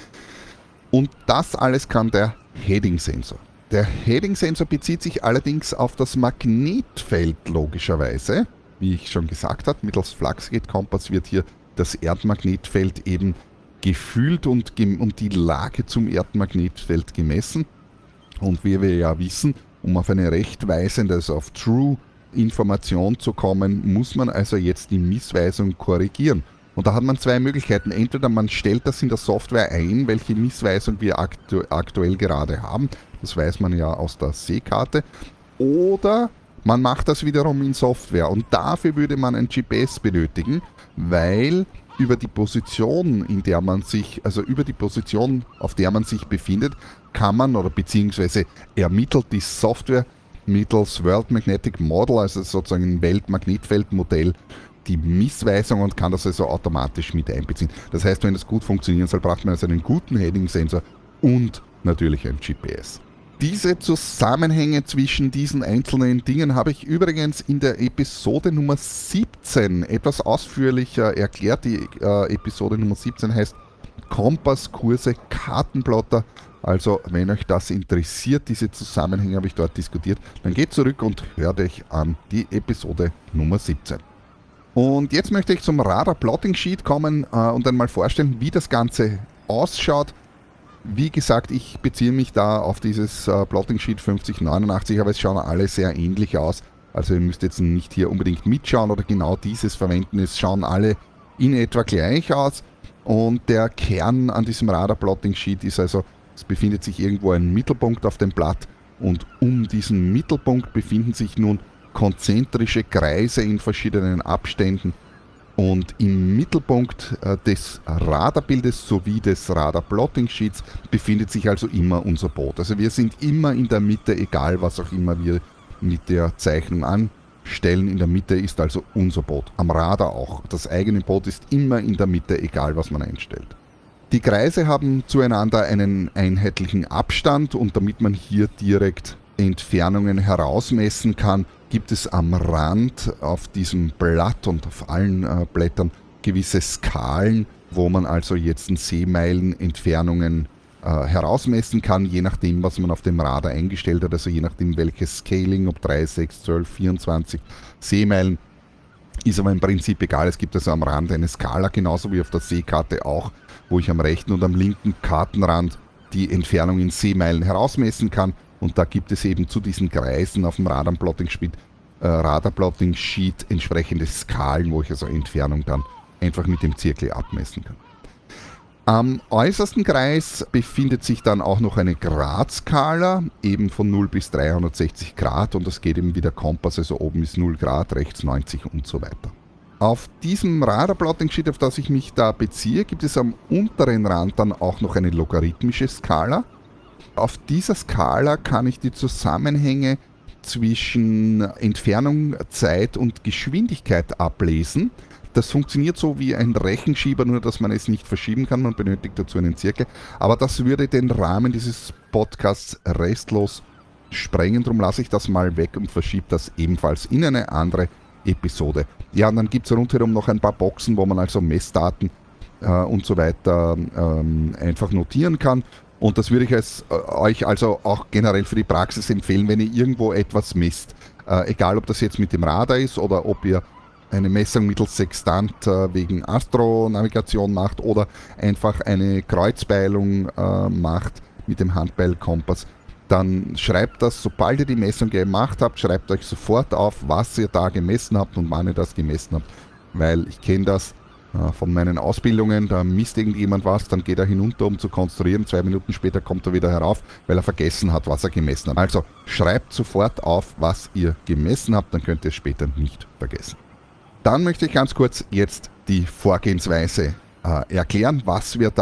Und das alles kann der Heading-Sensor. Der Heading-Sensor bezieht sich allerdings auf das Magnetfeld logischerweise. Wie ich schon gesagt habe, mittels Fluxgate-Kompass wird hier das Erdmagnetfeld eben gefühlt und die Lage zum Erdmagnetfeld gemessen. Und wie wir ja wissen, um auf eine rechtweisende, also auf True-Information zu kommen, muss man also jetzt die Missweisung korrigieren. Und da hat man zwei Möglichkeiten. Entweder man stellt das in der Software ein, welche Missweisung wir aktuell gerade haben. Das weiß man ja aus der Seekarte. Oder man macht das wiederum in Software. Und dafür würde man ein GPS benötigen, weil über die Position, über die Position, auf der man sich befindet, kann man oder beziehungsweise ermittelt die Software mittels World Magnetic Model, also sozusagen ein Weltmagnetfeldmodell, die Missweisung und kann das also automatisch mit einbeziehen. Das heißt, wenn das gut funktionieren soll, braucht man also einen guten Heading-Sensor und natürlich ein GPS. Diese Zusammenhänge zwischen diesen einzelnen Dingen habe ich übrigens in der Episode Nummer 17 etwas ausführlicher erklärt. Die Episode Nummer 17 heißt Kompasskurse, Kartenplotter. Also wenn euch das interessiert, diese Zusammenhänge habe ich dort diskutiert, dann geht zurück und hört euch an die Episode Nummer 17. Und jetzt möchte ich zum Radar Plotting Sheet kommen und einmal vorstellen, wie das Ganze ausschaut. Wie gesagt, ich beziehe mich da auf dieses Plotting Sheet 5089, aber es schauen alle sehr ähnlich aus. Also ihr müsst jetzt nicht hier unbedingt mitschauen oder genau dieses verwenden. Es schauen alle in etwa gleich aus. Und der Kern an diesem Radar Plotting Sheet ist also, es befindet sich irgendwo ein Mittelpunkt auf dem Blatt und um diesen Mittelpunkt befinden sich nun konzentrische Kreise in verschiedenen Abständen und im Mittelpunkt des Radarbildes sowie des Radar-Plotting-Sheets befindet sich also immer unser Boot. Also wir sind immer in der Mitte, egal was auch immer wir mit der Zeichnung anstellen. In der Mitte ist also unser Boot, am Radar auch. Das eigene Boot ist immer in der Mitte, egal was man einstellt. Die Kreise haben zueinander einen einheitlichen Abstand und damit man hier direkt Entfernungen herausmessen kann, gibt es am Rand auf diesem Blatt und auf allen Blättern gewisse Skalen, wo man also jetzt Seemeilen Entfernungen herausmessen kann, je nachdem, was man auf dem Radar eingestellt hat, also je nachdem, welches Scaling, ob 3, 6, 12, 24 Seemeilen, ist aber im Prinzip egal. Es gibt also am Rand eine Skala, genauso wie auf der Seekarte auch, wo ich am rechten und am linken Kartenrand die Entfernung in Seemeilen herausmessen kann. Und da gibt es eben zu diesen Kreisen auf dem Radar-Plotting-Sheet entsprechende Skalen, wo ich also Entfernung dann einfach mit dem Zirkel abmessen kann. Am äußersten Kreis befindet sich dann auch noch eine Gradskala, eben von 0 bis 360 Grad und das geht eben wie der Kompass, also oben ist 0 Grad, rechts 90 und so weiter. Auf diesem Radar-Plotting-Sheet, auf das ich mich da beziehe, gibt es am unteren Rand dann auch noch eine logarithmische Skala. Auf dieser Skala kann ich die Zusammenhänge zwischen Entfernung, Zeit und Geschwindigkeit ablesen. Das funktioniert so wie ein Rechenschieber, nur dass man es nicht verschieben kann. Man benötigt dazu einen Zirkel. Aber das würde den Rahmen dieses Podcasts restlos sprengen. Darum lasse ich das mal weg und verschiebe das ebenfalls in eine andere Episode. Ja, und dann gibt es rundherum noch ein paar Boxen, wo man also Messdaten und so weiter einfach notieren kann. Und das würde ich euch also auch generell für die Praxis empfehlen, wenn ihr irgendwo etwas misst. Egal, ob das jetzt mit dem Radar ist oder ob ihr eine Messung mittels Sextant wegen Astronavigation macht oder einfach eine Kreuzbeilung macht mit dem Handbeilkompass, dann schreibt das, sobald ihr die Messung gemacht habt, schreibt euch sofort auf, was ihr da gemessen habt und wann ihr das gemessen habt. Weil ich kenne das von meinen Ausbildungen, da misst irgendjemand was, dann geht er hinunter, um zu konstruieren, 2 Minuten später kommt er wieder herauf, weil er vergessen hat, was er gemessen hat. Also schreibt sofort auf, was ihr gemessen habt, dann könnt ihr es später nicht vergessen. Dann möchte ich ganz kurz jetzt die Vorgehensweise erklären, was wir da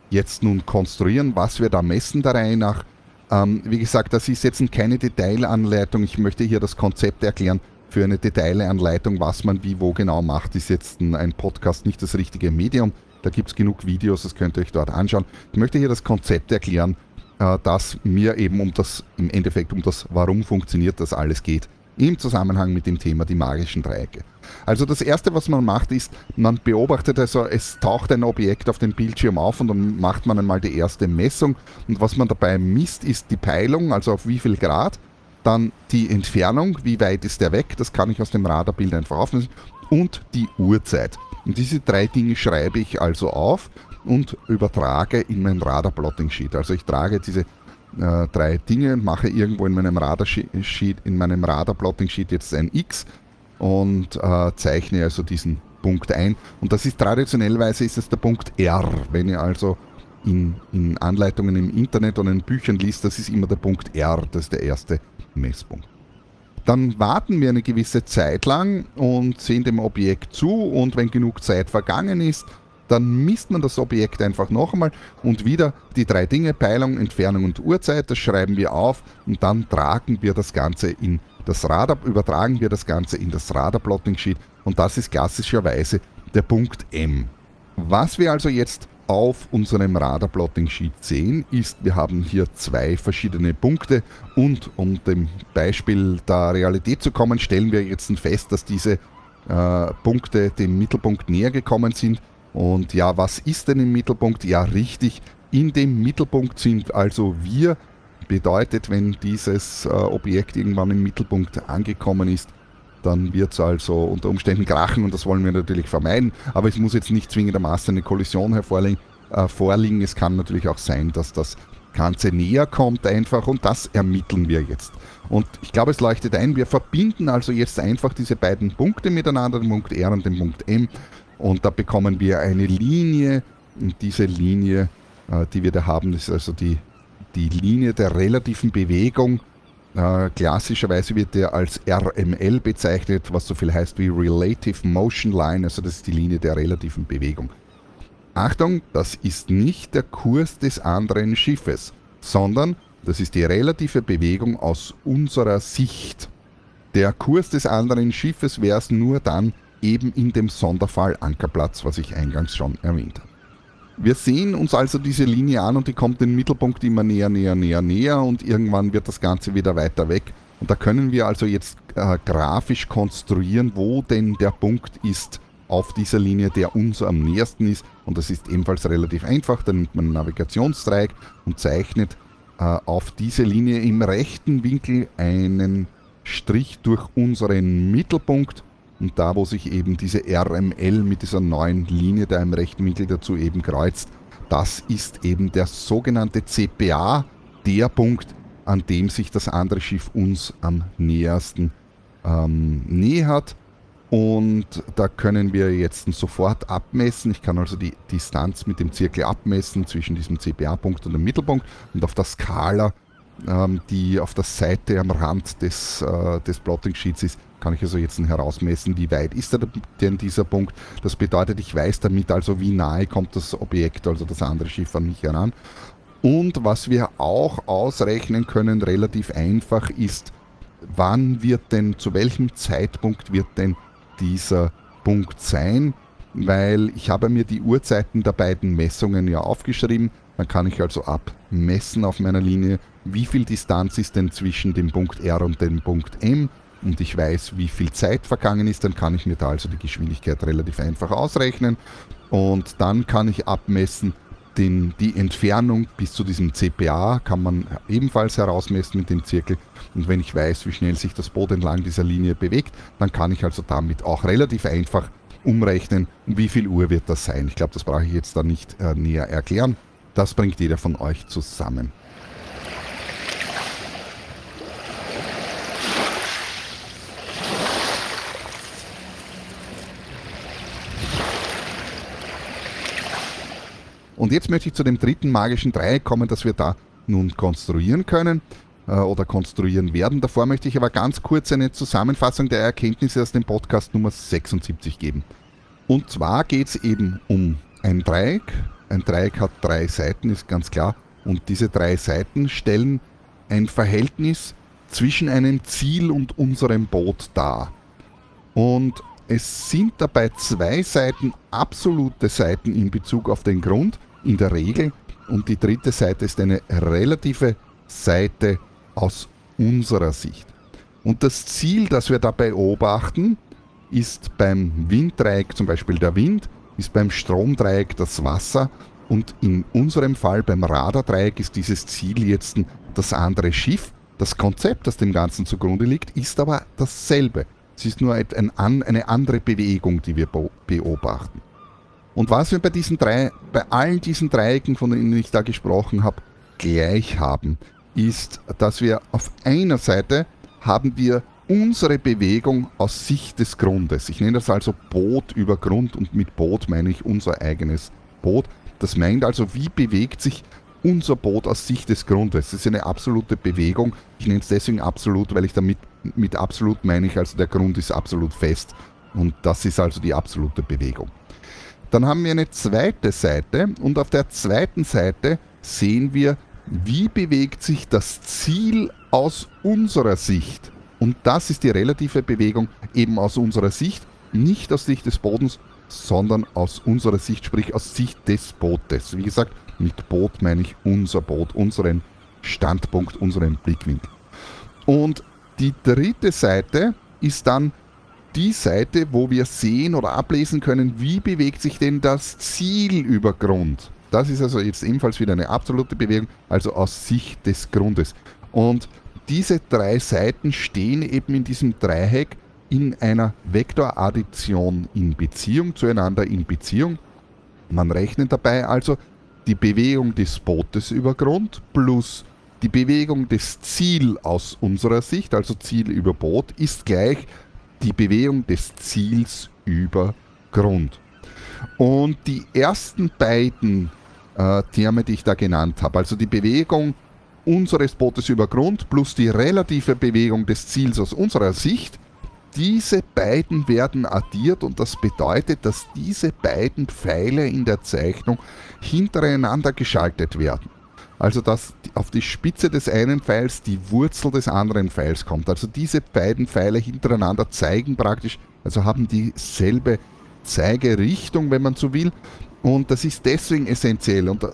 jetzt nun konstruieren, was wir da messen der Reihe nach. Wie gesagt, das ist jetzt keine Detailanleitung. Ich möchte hier das Konzept erklären. Für eine Detailanleitung, was man wie wo genau macht, ist jetzt ein Podcast nicht das richtige Medium. Da gibt es genug Videos, das könnt ihr euch dort anschauen. Ich möchte hier das Konzept erklären, dass mir eben im Endeffekt um das Warum funktioniert das alles geht, im Zusammenhang mit dem Thema die magischen Dreiecke. Also das Erste, was man macht, ist, man beobachtet, also es taucht ein Objekt auf dem Bildschirm auf und dann macht man einmal die erste Messung. Und was man dabei misst, ist die Peilung, also auf wie viel Grad, dann die Entfernung, wie weit ist der weg, das kann ich aus dem Radarbild einfach aufnehmen, und die Uhrzeit. Und diese 3 Dinge schreibe ich also auf und übertrage in mein Radar-Plotting-Sheet. Also ich trage diese 3 Dinge, mache irgendwo in meinem Radar-Plotting-Sheet jetzt ein X und zeichne also diesen Punkt ein. Und das ist traditionellweise ist es der Punkt R. Wenn ihr also in Anleitungen im Internet oder in Büchern liest, das ist immer der Punkt R, das ist der erste Messpunkt. Dann warten wir eine gewisse Zeit lang und sehen dem Objekt zu, und wenn genug Zeit vergangen ist, dann misst man das Objekt einfach noch einmal und wieder die 3 Dinge, Peilung, Entfernung und Uhrzeit, das schreiben wir auf und dann übertragen wir das Ganze in das Radar-Plotting-Sheet, und das ist klassischerweise der Punkt M. Was wir also jetzt auf unserem Radar-Plotting-Sheet sehen, ist, wir haben hier 2 verschiedene Punkte, und um dem Beispiel der Realität zu kommen, stellen wir jetzt fest, dass diese Punkte dem Mittelpunkt näher gekommen sind. Und ja, was ist denn im Mittelpunkt? Ja, richtig, in dem Mittelpunkt sind also wir. Bedeutet, wenn dieses Objekt irgendwann im Mittelpunkt angekommen ist, dann wird es also unter Umständen krachen, und das wollen wir natürlich vermeiden. Aber es muss jetzt nicht zwingendermaßen eine Kollision vorliegen. Es kann natürlich auch sein, dass das Ganze näher kommt einfach, und das ermitteln wir jetzt. Und ich glaube, es leuchtet ein, wir verbinden also jetzt einfach diese beiden Punkte miteinander, den Punkt R und den Punkt M, und da bekommen wir eine Linie, und diese Linie, die wir da haben, ist also die Linie der relativen Bewegung. Klassischerweise wird der als RML bezeichnet, was so viel heißt wie Relative Motion Line, also das ist die Linie der relativen Bewegung. Achtung, das ist nicht der Kurs des anderen Schiffes, sondern das ist die relative Bewegung aus unserer Sicht. Der Kurs des anderen Schiffes wäre es nur dann eben in dem Sonderfall Ankerplatz, was ich eingangs schon erwähnt habe. Wir sehen uns also diese Linie an, und die kommt den Mittelpunkt immer näher, und irgendwann wird das Ganze wieder weiter weg. Und da können wir also jetzt grafisch konstruieren, wo denn der Punkt ist auf dieser Linie, der uns am nähersten ist. Und das ist ebenfalls relativ einfach. Da nimmt man ein Navigationsdreieck und zeichnet auf diese Linie im rechten Winkel einen Strich durch unseren Mittelpunkt. Und da, wo sich eben diese RML mit dieser neuen Linie da im rechten Winkel dazu eben kreuzt, das ist eben der sogenannte CPA, der Punkt, an dem sich das andere Schiff uns am nähersten nähert. Und da können wir jetzt sofort abmessen. Ich kann also die Distanz mit dem Zirkel abmessen zwischen diesem CPA-Punkt und dem Mittelpunkt. Und auf der Skala, die auf der Seite am Rand des Plotting-Sheets ist, kann ich also jetzt herausmessen, wie weit ist denn dieser Punkt. Das bedeutet, ich weiß damit also, wie nahe kommt das Objekt, also das andere Schiff, an mich heran. Und was wir auch ausrechnen können, relativ einfach, ist, zu welchem Zeitpunkt wird denn dieser Punkt sein, weil ich habe mir die Uhrzeiten der beiden Messungen ja aufgeschrieben. Dann kann ich also abmessen auf meiner Linie, wie viel Distanz ist denn zwischen dem Punkt R und dem Punkt M, und ich weiß, wie viel Zeit vergangen ist, dann kann ich mir da also die Geschwindigkeit relativ einfach ausrechnen, und dann kann ich abmessen, die Entfernung bis zu diesem CPA kann man ebenfalls herausmessen mit dem Zirkel, und wenn ich weiß, wie schnell sich das Boot entlang dieser Linie bewegt, dann kann ich also damit auch relativ einfach umrechnen, um wie viel Uhr wird das sein. Ich glaube, das brauche ich jetzt da nicht näher erklären. Das bringt jeder von euch zusammen. Und jetzt möchte ich zu dem dritten magischen Dreieck kommen, das wir da nun konstruieren können oder konstruieren werden. Davor möchte ich aber ganz kurz eine Zusammenfassung der Erkenntnisse aus dem Podcast Nummer 76 geben. Und zwar geht es eben um ein Dreieck, ein Dreieck hat 3 Seiten, ist ganz klar. Und diese 3 Seiten stellen ein Verhältnis zwischen einem Ziel und unserem Boot dar. Und es sind dabei 2 Seiten absolute Seiten in Bezug auf den Grund, in der Regel. Und die dritte Seite ist eine relative Seite aus unserer Sicht. Und das Ziel, das wir dabei beobachten, ist beim Winddreieck zum Beispiel der Wind, ist beim Stromdreieck das Wasser und in unserem Fall beim Radardreieck ist dieses Ziel jetzt das andere Schiff. Das Konzept, das dem Ganzen zugrunde liegt, ist aber dasselbe. Es ist nur eine andere Bewegung, die wir beobachten. Und was wir bei allen diesen Dreiecken, von denen ich da gesprochen habe, gleich haben, ist, dass wir auf einer Seite haben wir unsere Bewegung aus Sicht des Grundes. Ich nenne das also Boot über Grund und mit Boot meine ich unser eigenes Boot. Das meint also, wie bewegt sich unser Boot aus Sicht des Grundes. Das ist eine absolute Bewegung. Ich nenne es deswegen absolut, weil ich damit mit absolut meine ich, also der Grund ist absolut fest und das ist also die absolute Bewegung. Dann haben wir eine zweite Seite und auf der zweiten Seite sehen wir, wie bewegt sich das Ziel aus unserer Sicht. Und das ist die relative Bewegung eben aus unserer Sicht, nicht aus Sicht des Bodens, sondern aus unserer Sicht, sprich aus Sicht des Bootes. Wie gesagt, mit Boot meine ich unser Boot, unseren Standpunkt, unseren Blickwinkel. Und die dritte Seite ist dann die Seite, wo wir sehen oder ablesen können, wie bewegt sich denn das Ziel über Grund. Das ist also jetzt ebenfalls wieder eine absolute Bewegung, also aus Sicht des Grundes. Und diese 3 Seiten stehen eben in diesem Dreieck in einer Vektoraddition in Beziehung, zueinander in Beziehung. Man rechnet dabei also die Bewegung des Bootes über Grund plus die Bewegung des Ziels aus unserer Sicht, also Ziel über Boot, ist gleich die Bewegung des Ziels über Grund. Und die ersten beiden Terme, die ich da genannt habe, also die Bewegung unseres Bootes über Grund plus die relative Bewegung des Ziels aus unserer Sicht, diese beiden werden addiert und das bedeutet, dass diese beiden Pfeile in der Zeichnung hintereinander geschaltet werden. Also dass auf die Spitze des einen Pfeils die Wurzel des anderen Pfeils kommt. Also diese beiden Pfeile hintereinander zeigen praktisch, also haben dieselbe Zeigerichtung, wenn man so will. Und das ist deswegen essentiell und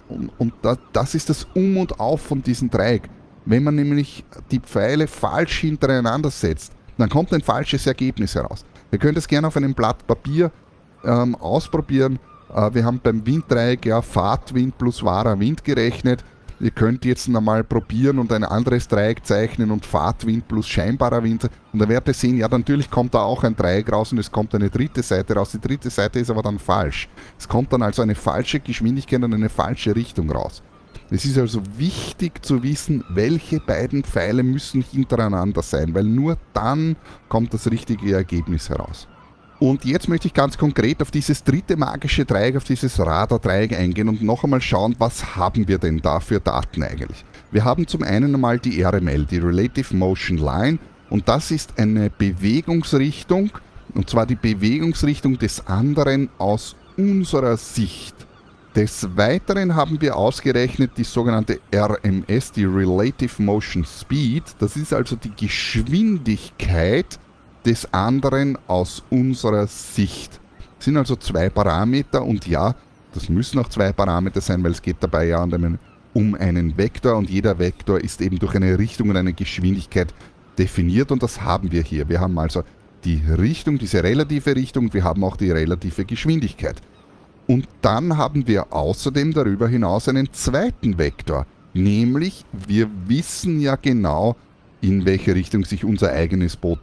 das ist das Um und Auf von diesem Dreieck. Wenn man nämlich die Pfeile falsch hintereinander setzt, dann kommt ein falsches Ergebnis heraus. Ihr könnt es gerne auf einem Blatt Papier ausprobieren. Wir haben beim Winddreieck ja Fahrtwind plus wahrer Wind gerechnet. Ihr könnt jetzt einmal probieren und ein anderes Dreieck zeichnen und Fahrtwind plus scheinbarer Wind. Und dann werdet ihr sehen, ja natürlich kommt da auch ein Dreieck raus und es kommt eine dritte Seite raus. Die dritte Seite ist aber dann falsch. Es kommt dann also eine falsche Geschwindigkeit und eine falsche Richtung raus. Es ist also wichtig zu wissen, welche beiden Pfeile müssen hintereinander sein, weil nur dann kommt das richtige Ergebnis heraus. Und jetzt möchte ich ganz konkret auf dieses dritte magische Dreieck, auf dieses Radardreieck eingehen und noch einmal schauen, was haben wir denn da für Daten eigentlich. Wir haben zum einen einmal die RML, die Relative Motion Line, und das ist eine Bewegungsrichtung, und zwar die Bewegungsrichtung des anderen aus unserer Sicht. Des Weiteren haben wir ausgerechnet die sogenannte RMS, die Relative Motion Speed, das ist also die Geschwindigkeit des anderen aus unserer Sicht. Das sind also 2 Parameter und ja, das müssen auch 2 Parameter sein, weil es geht dabei ja um einen Vektor und jeder Vektor ist eben durch eine Richtung und eine Geschwindigkeit definiert und das haben wir hier. Wir haben also die Richtung, diese relative Richtung, wir haben auch die relative Geschwindigkeit. Und dann haben wir außerdem darüber hinaus einen zweiten Vektor, nämlich wir wissen ja genau, in welche Richtung sich unser eigenes Boot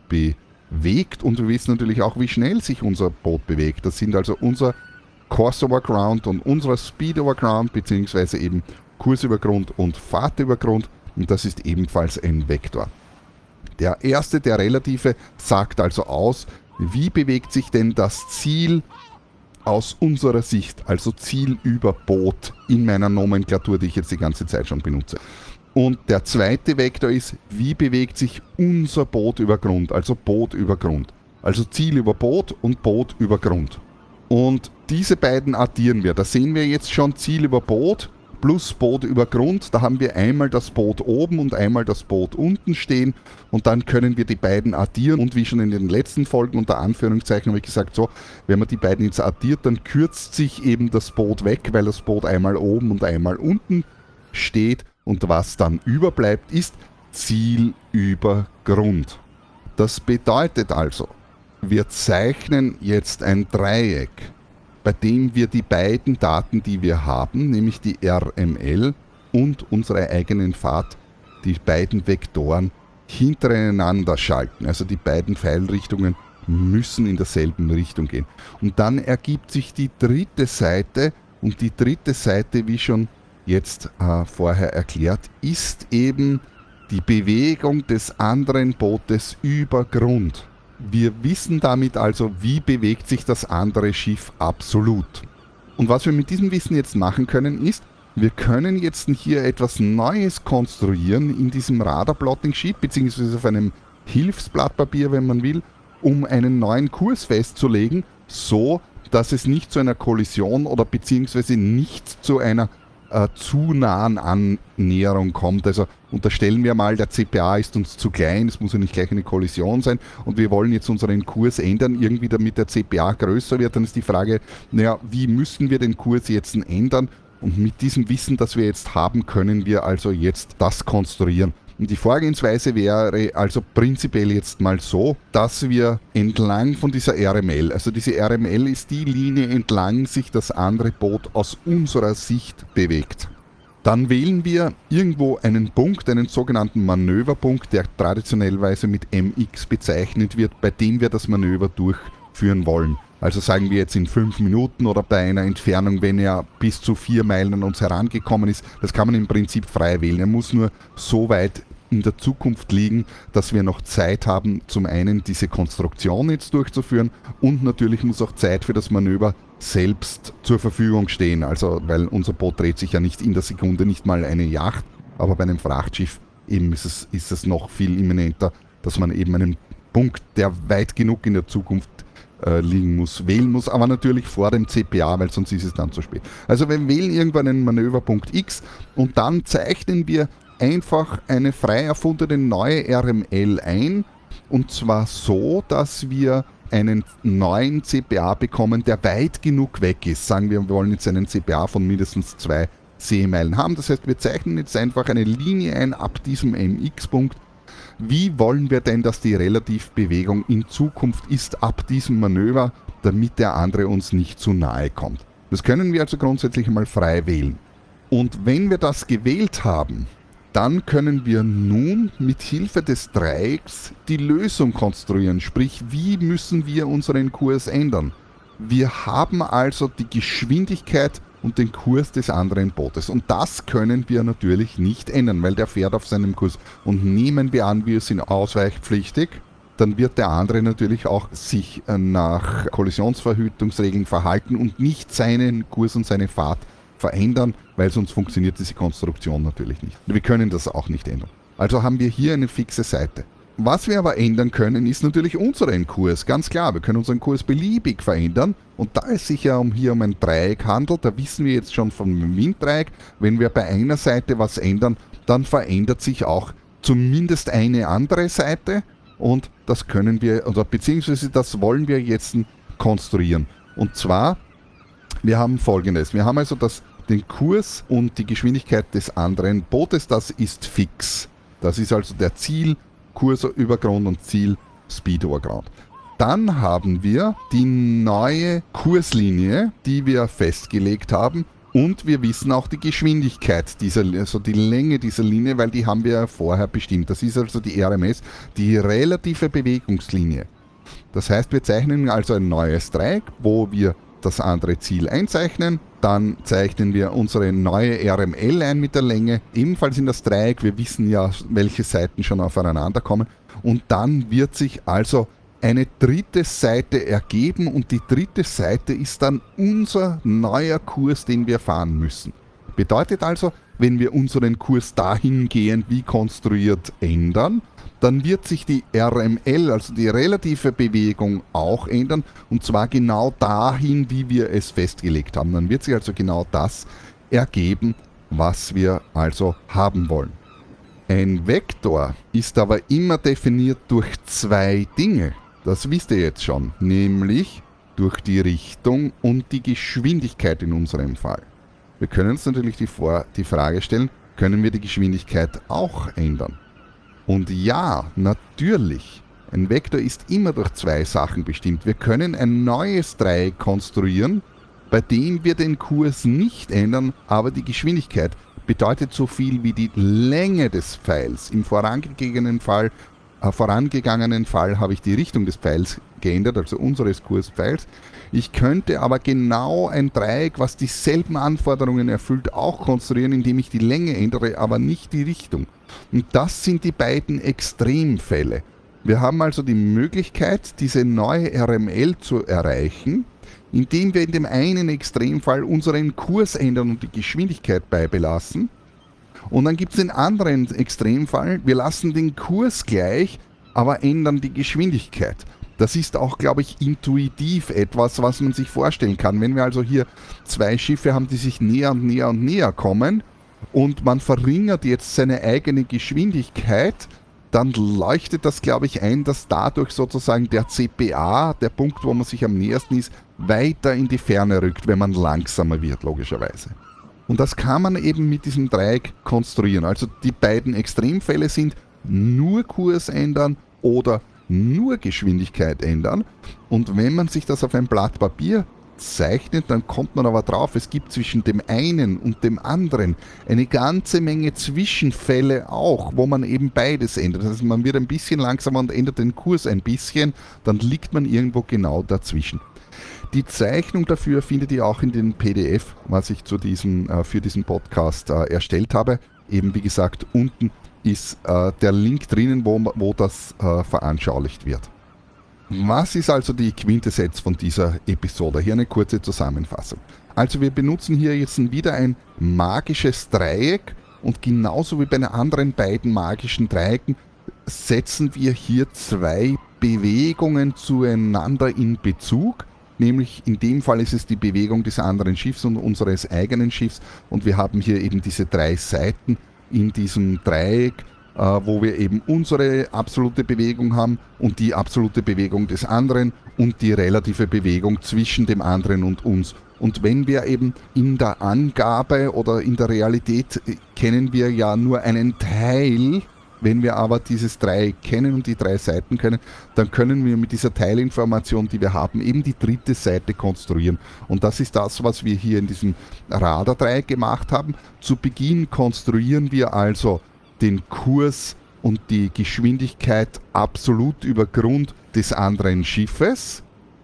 bewegt und wir wissen natürlich auch, wie schnell sich unser Boot bewegt. Das sind also unser Course over Ground und unser Speed over Ground, beziehungsweise eben Kurs über Grund und Fahrt über Grund und das ist ebenfalls ein Vektor. Der erste, der relative, sagt also aus, wie bewegt sich denn das Ziel aus unserer Sicht, also Ziel über Boot in meiner Nomenklatur, die ich jetzt die ganze Zeit schon benutze. Und der zweite Vektor ist, wie bewegt sich unser Boot über Grund, also Boot über Grund. Also Ziel über Boot und Boot über Grund. Und diese beiden addieren wir. Da sehen wir jetzt schon Ziel über Boot plus Boot über Grund. Da haben wir einmal das Boot oben und einmal das Boot unten stehen. Und dann können wir die beiden addieren. Und wie schon in den letzten Folgen unter Anführungszeichen habe ich gesagt, so, wenn man die beiden jetzt addiert, dann kürzt sich eben das Boot weg, weil das Boot einmal oben und einmal unten steht. Und was dann überbleibt, ist Ziel über Grund. Das bedeutet also, wir zeichnen jetzt ein Dreieck, bei dem wir die beiden Daten, die wir haben, nämlich die RML und unsere eigenen Fahrt, die beiden Vektoren, hintereinander schalten. Also die beiden Pfeilrichtungen müssen in derselben Richtung gehen. Und dann ergibt sich die dritte Seite, und die dritte Seite, wie schon jetzt vorher erklärt, ist eben die Bewegung des anderen Bootes über Grund. Wir wissen damit also, wie bewegt sich das andere Schiff absolut. Und was wir mit diesem Wissen jetzt machen können, ist, wir können jetzt hier etwas Neues konstruieren in diesem Radar-Plotting-Sheet, beziehungsweise auf einem Hilfsblatt Papier, wenn man will, um einen neuen Kurs festzulegen, so dass es nicht zu einer Kollision oder beziehungsweise nicht zu einer zu nahen Annäherung kommt. Also unterstellen wir mal, der CPA ist uns zu klein, es muss ja nicht gleich eine Kollision sein und wir wollen jetzt unseren Kurs ändern, irgendwie damit der CPA größer wird, dann ist die Frage, naja, wie müssen wir den Kurs jetzt ändern? Und mit diesem Wissen, das wir jetzt haben, können wir also jetzt das konstruieren. Und die Vorgehensweise wäre also prinzipiell jetzt mal so, dass wir entlang von dieser RML, also diese RML ist die Linie, entlang sich das andere Boot aus unserer Sicht bewegt. Dann wählen wir irgendwo einen Punkt, einen sogenannten Manöverpunkt, der traditionellweise mit MX bezeichnet wird, bei dem wir das Manöver durchführen wollen. Also sagen wir jetzt in 5 Minuten oder bei einer Entfernung, wenn er bis zu 4 Meilen an uns herangekommen ist. Das kann man im Prinzip frei wählen. Er muss nur so weit in der Zukunft liegen, dass wir noch Zeit haben, zum einen diese Konstruktion jetzt durchzuführen und natürlich muss auch Zeit für das Manöver selbst zur Verfügung stehen. Also, weil unser Boot dreht sich ja nicht in der Sekunde, nicht mal eine Yacht, aber bei einem Frachtschiff eben ist es noch viel immanenter, dass man eben einen Punkt, der weit genug in der Zukunft liegen muss, wählen muss, aber natürlich vor dem CPA, weil sonst ist es dann zu spät. Also wir wählen irgendwann einen Manöverpunkt X und dann zeichnen wir einfach eine frei erfundene neue RML ein und zwar so, dass wir einen neuen CPA bekommen, der weit genug weg ist. Sagen wir wollen jetzt einen CPA von mindestens 2 Seemeilen haben. Das heißt, wir zeichnen jetzt einfach eine Linie ein ab diesem MX-Punkt. Wie wollen wir denn, dass die Relativbewegung in Zukunft ist ab diesem Manöver, damit der andere uns nicht zu nahe kommt? Das können wir also grundsätzlich einmal frei wählen. Und wenn wir das gewählt haben, dann können wir nun mit Hilfe des Dreiecks die Lösung konstruieren. Sprich, wie müssen wir unseren Kurs ändern? Wir haben also die Geschwindigkeit und den Kurs des anderen Bootes. Und das können wir natürlich nicht ändern, weil der fährt auf seinem Kurs. Und nehmen wir an, wir sind ausweichpflichtig, dann wird der andere natürlich auch sich nach Kollisionsverhütungsregeln verhalten und nicht seinen Kurs und seine Fahrt verändern, weil sonst funktioniert diese Konstruktion natürlich nicht. Wir können das auch nicht ändern. Also haben wir hier eine fixe Seite. Was wir aber ändern können, ist natürlich unseren Kurs. Ganz klar, wir können unseren Kurs beliebig verändern. Und da es sich ja hier um ein Dreieck handelt, da wissen wir jetzt schon vom Winddreieck, wenn wir bei einer Seite was ändern, dann verändert sich auch zumindest eine andere Seite. Und das können wir, oder beziehungsweise das wollen wir jetzt konstruieren. Und zwar, wir haben Folgendes. Wir haben also den Kurs und die Geschwindigkeit des anderen Bootes, das ist fix. Das ist also der Ziel, Kurs über Grund und Ziel Speed over Ground. Dann haben wir die neue Kurslinie, die wir festgelegt haben und wir wissen auch die Geschwindigkeit also die Länge dieser Linie, weil die haben wir ja vorher bestimmt. Das ist also die RMS, die relative Bewegungslinie. Das heißt, wir zeichnen also ein neues Dreieck, wo wir das andere Ziel einzeichnen, dann zeichnen wir unsere neue RML ein mit der Länge, ebenfalls in das Dreieck, wir wissen ja, welche Seiten schon aufeinander kommen und dann wird sich also eine dritte Seite ergeben und die dritte Seite ist dann unser neuer Kurs, den wir fahren müssen. Bedeutet also, wenn wir unseren Kurs dahingehend wie konstruiert ändern, dann wird sich die RML, also die relative Bewegung, auch ändern, und zwar genau dahin, wie wir es festgelegt haben. Dann wird sich also genau das ergeben, was wir also haben wollen. Ein Vektor ist aber immer definiert durch zwei Dinge. Das wisst ihr jetzt schon, nämlich durch die Richtung und die Geschwindigkeit in unserem Fall. Wir können uns natürlich die Frage stellen, können wir die Geschwindigkeit auch ändern? Und ja, natürlich, ein Vektor ist immer durch zwei Sachen bestimmt. Wir können ein neues Dreieck konstruieren, bei dem wir den Kurs nicht ändern, aber die Geschwindigkeit bedeutet so viel wie die Länge des Pfeils. Im vorangegangenen Fall habe ich die Richtung des Pfeils geändert, also unseres Kurspfeils. Ich könnte aber genau ein Dreieck, was dieselben Anforderungen erfüllt, auch konstruieren, indem ich die Länge ändere, aber nicht die Richtung. Und das sind die beiden Extremfälle. Wir haben also die Möglichkeit, diese neue RML zu erreichen, indem wir in dem einen Extremfall unseren Kurs ändern und die Geschwindigkeit beibelassen. Und dann gibt es den anderen Extremfall, wir lassen den Kurs gleich, aber ändern die Geschwindigkeit. Das ist auch, glaube ich, intuitiv etwas, was man sich vorstellen kann. Wenn wir also hier zwei Schiffe haben, die sich näher und näher und näher kommen und man verringert jetzt seine eigene Geschwindigkeit, dann leuchtet das, glaube ich, ein, dass dadurch sozusagen der CPA, der Punkt, wo man sich am nähersten ist, weiter in die Ferne rückt, wenn man langsamer wird, logischerweise. Und das kann man eben mit diesem Dreieck konstruieren. Also die beiden Extremfälle sind nur Kurs ändern oder nur Geschwindigkeit ändern. Und wenn man sich das auf ein Blatt Papier zeichnet, dann kommt man aber drauf, es gibt zwischen dem einen und dem anderen eine ganze Menge Zwischenfälle auch, wo man eben beides ändert. Das heißt, man wird ein bisschen langsamer und ändert den Kurs ein bisschen, dann liegt man irgendwo genau dazwischen. Die Zeichnung dafür findet ihr auch in den PDF, was ich für diesen Podcast erstellt habe. Eben wie gesagt, unten ist der Link drinnen, wo das veranschaulicht wird. Was ist also die Quintessenz von dieser Episode? Hier eine kurze Zusammenfassung. Also wir benutzen hier jetzt wieder ein magisches Dreieck und genauso wie bei den anderen beiden magischen Dreiecken setzen wir hier zwei Bewegungen zueinander in Bezug. Nämlich in dem Fall ist es die Bewegung des anderen Schiffs und unseres eigenen Schiffs. Und wir haben hier eben diese drei Seiten in diesem Dreieck, wo wir eben unsere absolute Bewegung haben und die absolute Bewegung des anderen und die relative Bewegung zwischen dem anderen und uns. Und wenn wir eben in der Angabe oder in der Realität kennen wir ja nur einen Teil. Wenn wir aber dieses Dreieck kennen und die drei Seiten können, dann können wir mit dieser Teilinformation, die wir haben, eben die dritte Seite konstruieren. Und das ist das, was wir hier in diesem Radardreieck gemacht haben. Zu Beginn konstruieren wir also den Kurs und die Geschwindigkeit absolut über Grund des anderen Schiffes.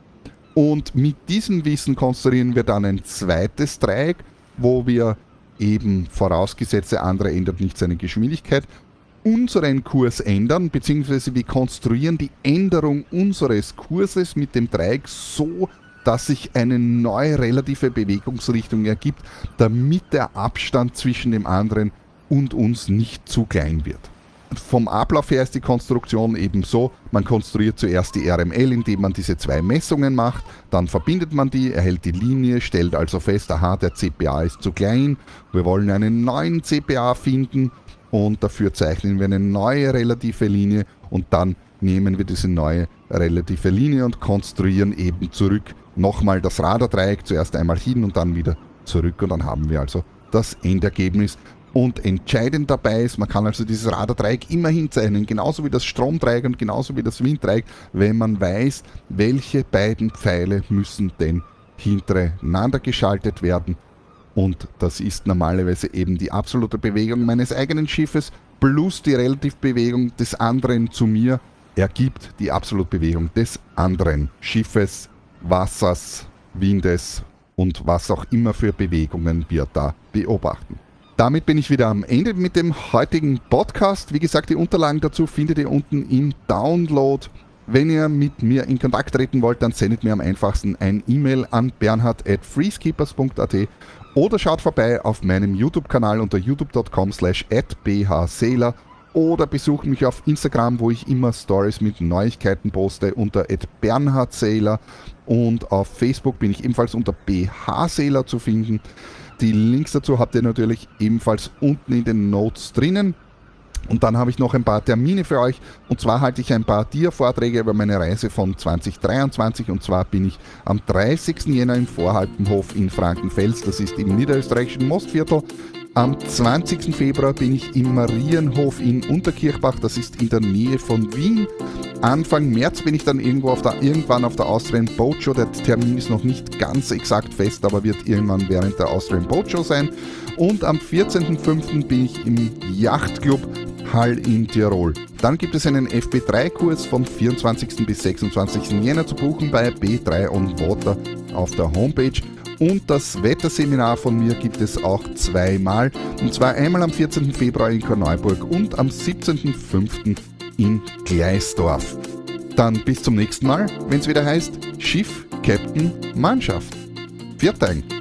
Und mit diesem Wissen konstruieren wir dann ein zweites Dreieck, wo wir eben vorausgesetzt, der andere ändert nicht seine Geschwindigkeit, unseren Kurs ändern, beziehungsweise wir konstruieren die Änderung unseres Kurses mit dem Dreieck so, dass sich eine neue relative Bewegungsrichtung ergibt, damit der Abstand zwischen dem anderen und uns nicht zu klein wird. Vom Ablauf her ist die Konstruktion eben so, man konstruiert zuerst die RML, indem man diese zwei Messungen macht, dann verbindet man die, erhält die Linie, stellt also fest, aha, der CPA ist zu klein, wir wollen einen neuen CPA finden, und dafür zeichnen wir eine neue relative Linie und dann nehmen wir diese neue relative Linie und konstruieren eben zurück nochmal das Radardreieck, zuerst einmal hin und dann wieder zurück und dann haben wir also das Endergebnis. Und entscheidend dabei ist, man kann also dieses Radardreieck immer hinzeichnen, genauso wie das Stromdreieck und genauso wie das Winddreieck, wenn man weiß, welche beiden Pfeile müssen denn hintereinander geschaltet werden. Und das ist normalerweise eben die absolute Bewegung meines eigenen Schiffes plus die Relativbewegung des anderen zu mir ergibt die Absolutbewegung des anderen Schiffes, Wassers, Windes und was auch immer für Bewegungen wir da beobachten. Damit bin ich wieder am Ende mit dem heutigen Podcast. Wie gesagt, die Unterlagen dazu findet ihr unten im Download. Wenn ihr mit mir in Kontakt treten wollt, dann sendet mir am einfachsten ein E-Mail an bernhard@freeskippers.at Oder schaut vorbei auf meinem YouTube-Kanal unter youtube.com/@bhseeler oder besucht mich auf Instagram, wo ich immer Stories mit Neuigkeiten poste unter @bernhardseeler und auf Facebook bin ich ebenfalls unter bhseeler zu finden. Die Links dazu habt ihr natürlich ebenfalls unten in den Notes drinnen. Und dann habe ich noch ein paar Termine für euch. Und zwar halte ich ein paar Dia-Vorträge über meine Reise von 2023. Und zwar bin ich am 30. Jänner im Vorhaltenhof in Frankenfels. Das ist im niederösterreichischen Mostviertel. Am 20. Februar bin ich im Marienhof in Unterkirchbach. Das ist in der Nähe von Wien. Anfang März bin ich dann irgendwann auf der Austrian Boat Show. Der Termin ist noch nicht ganz exakt fest, aber wird irgendwann während der Austrian Boat Show sein. Und am 14.05. bin ich im Yachtclub Hall in Tirol. Dann gibt es einen FP3-Kurs vom 24. bis 26. Jänner zu buchen bei B3 on Water auf der Homepage. Und das Wetterseminar von mir gibt es auch zweimal. Und zwar einmal am 14. Februar in Korneuburg und am 17.05. in Gleisdorf. Dann bis zum nächsten Mal, wenn es wieder heißt Schiff, Captain, Mannschaft. Viert Dank.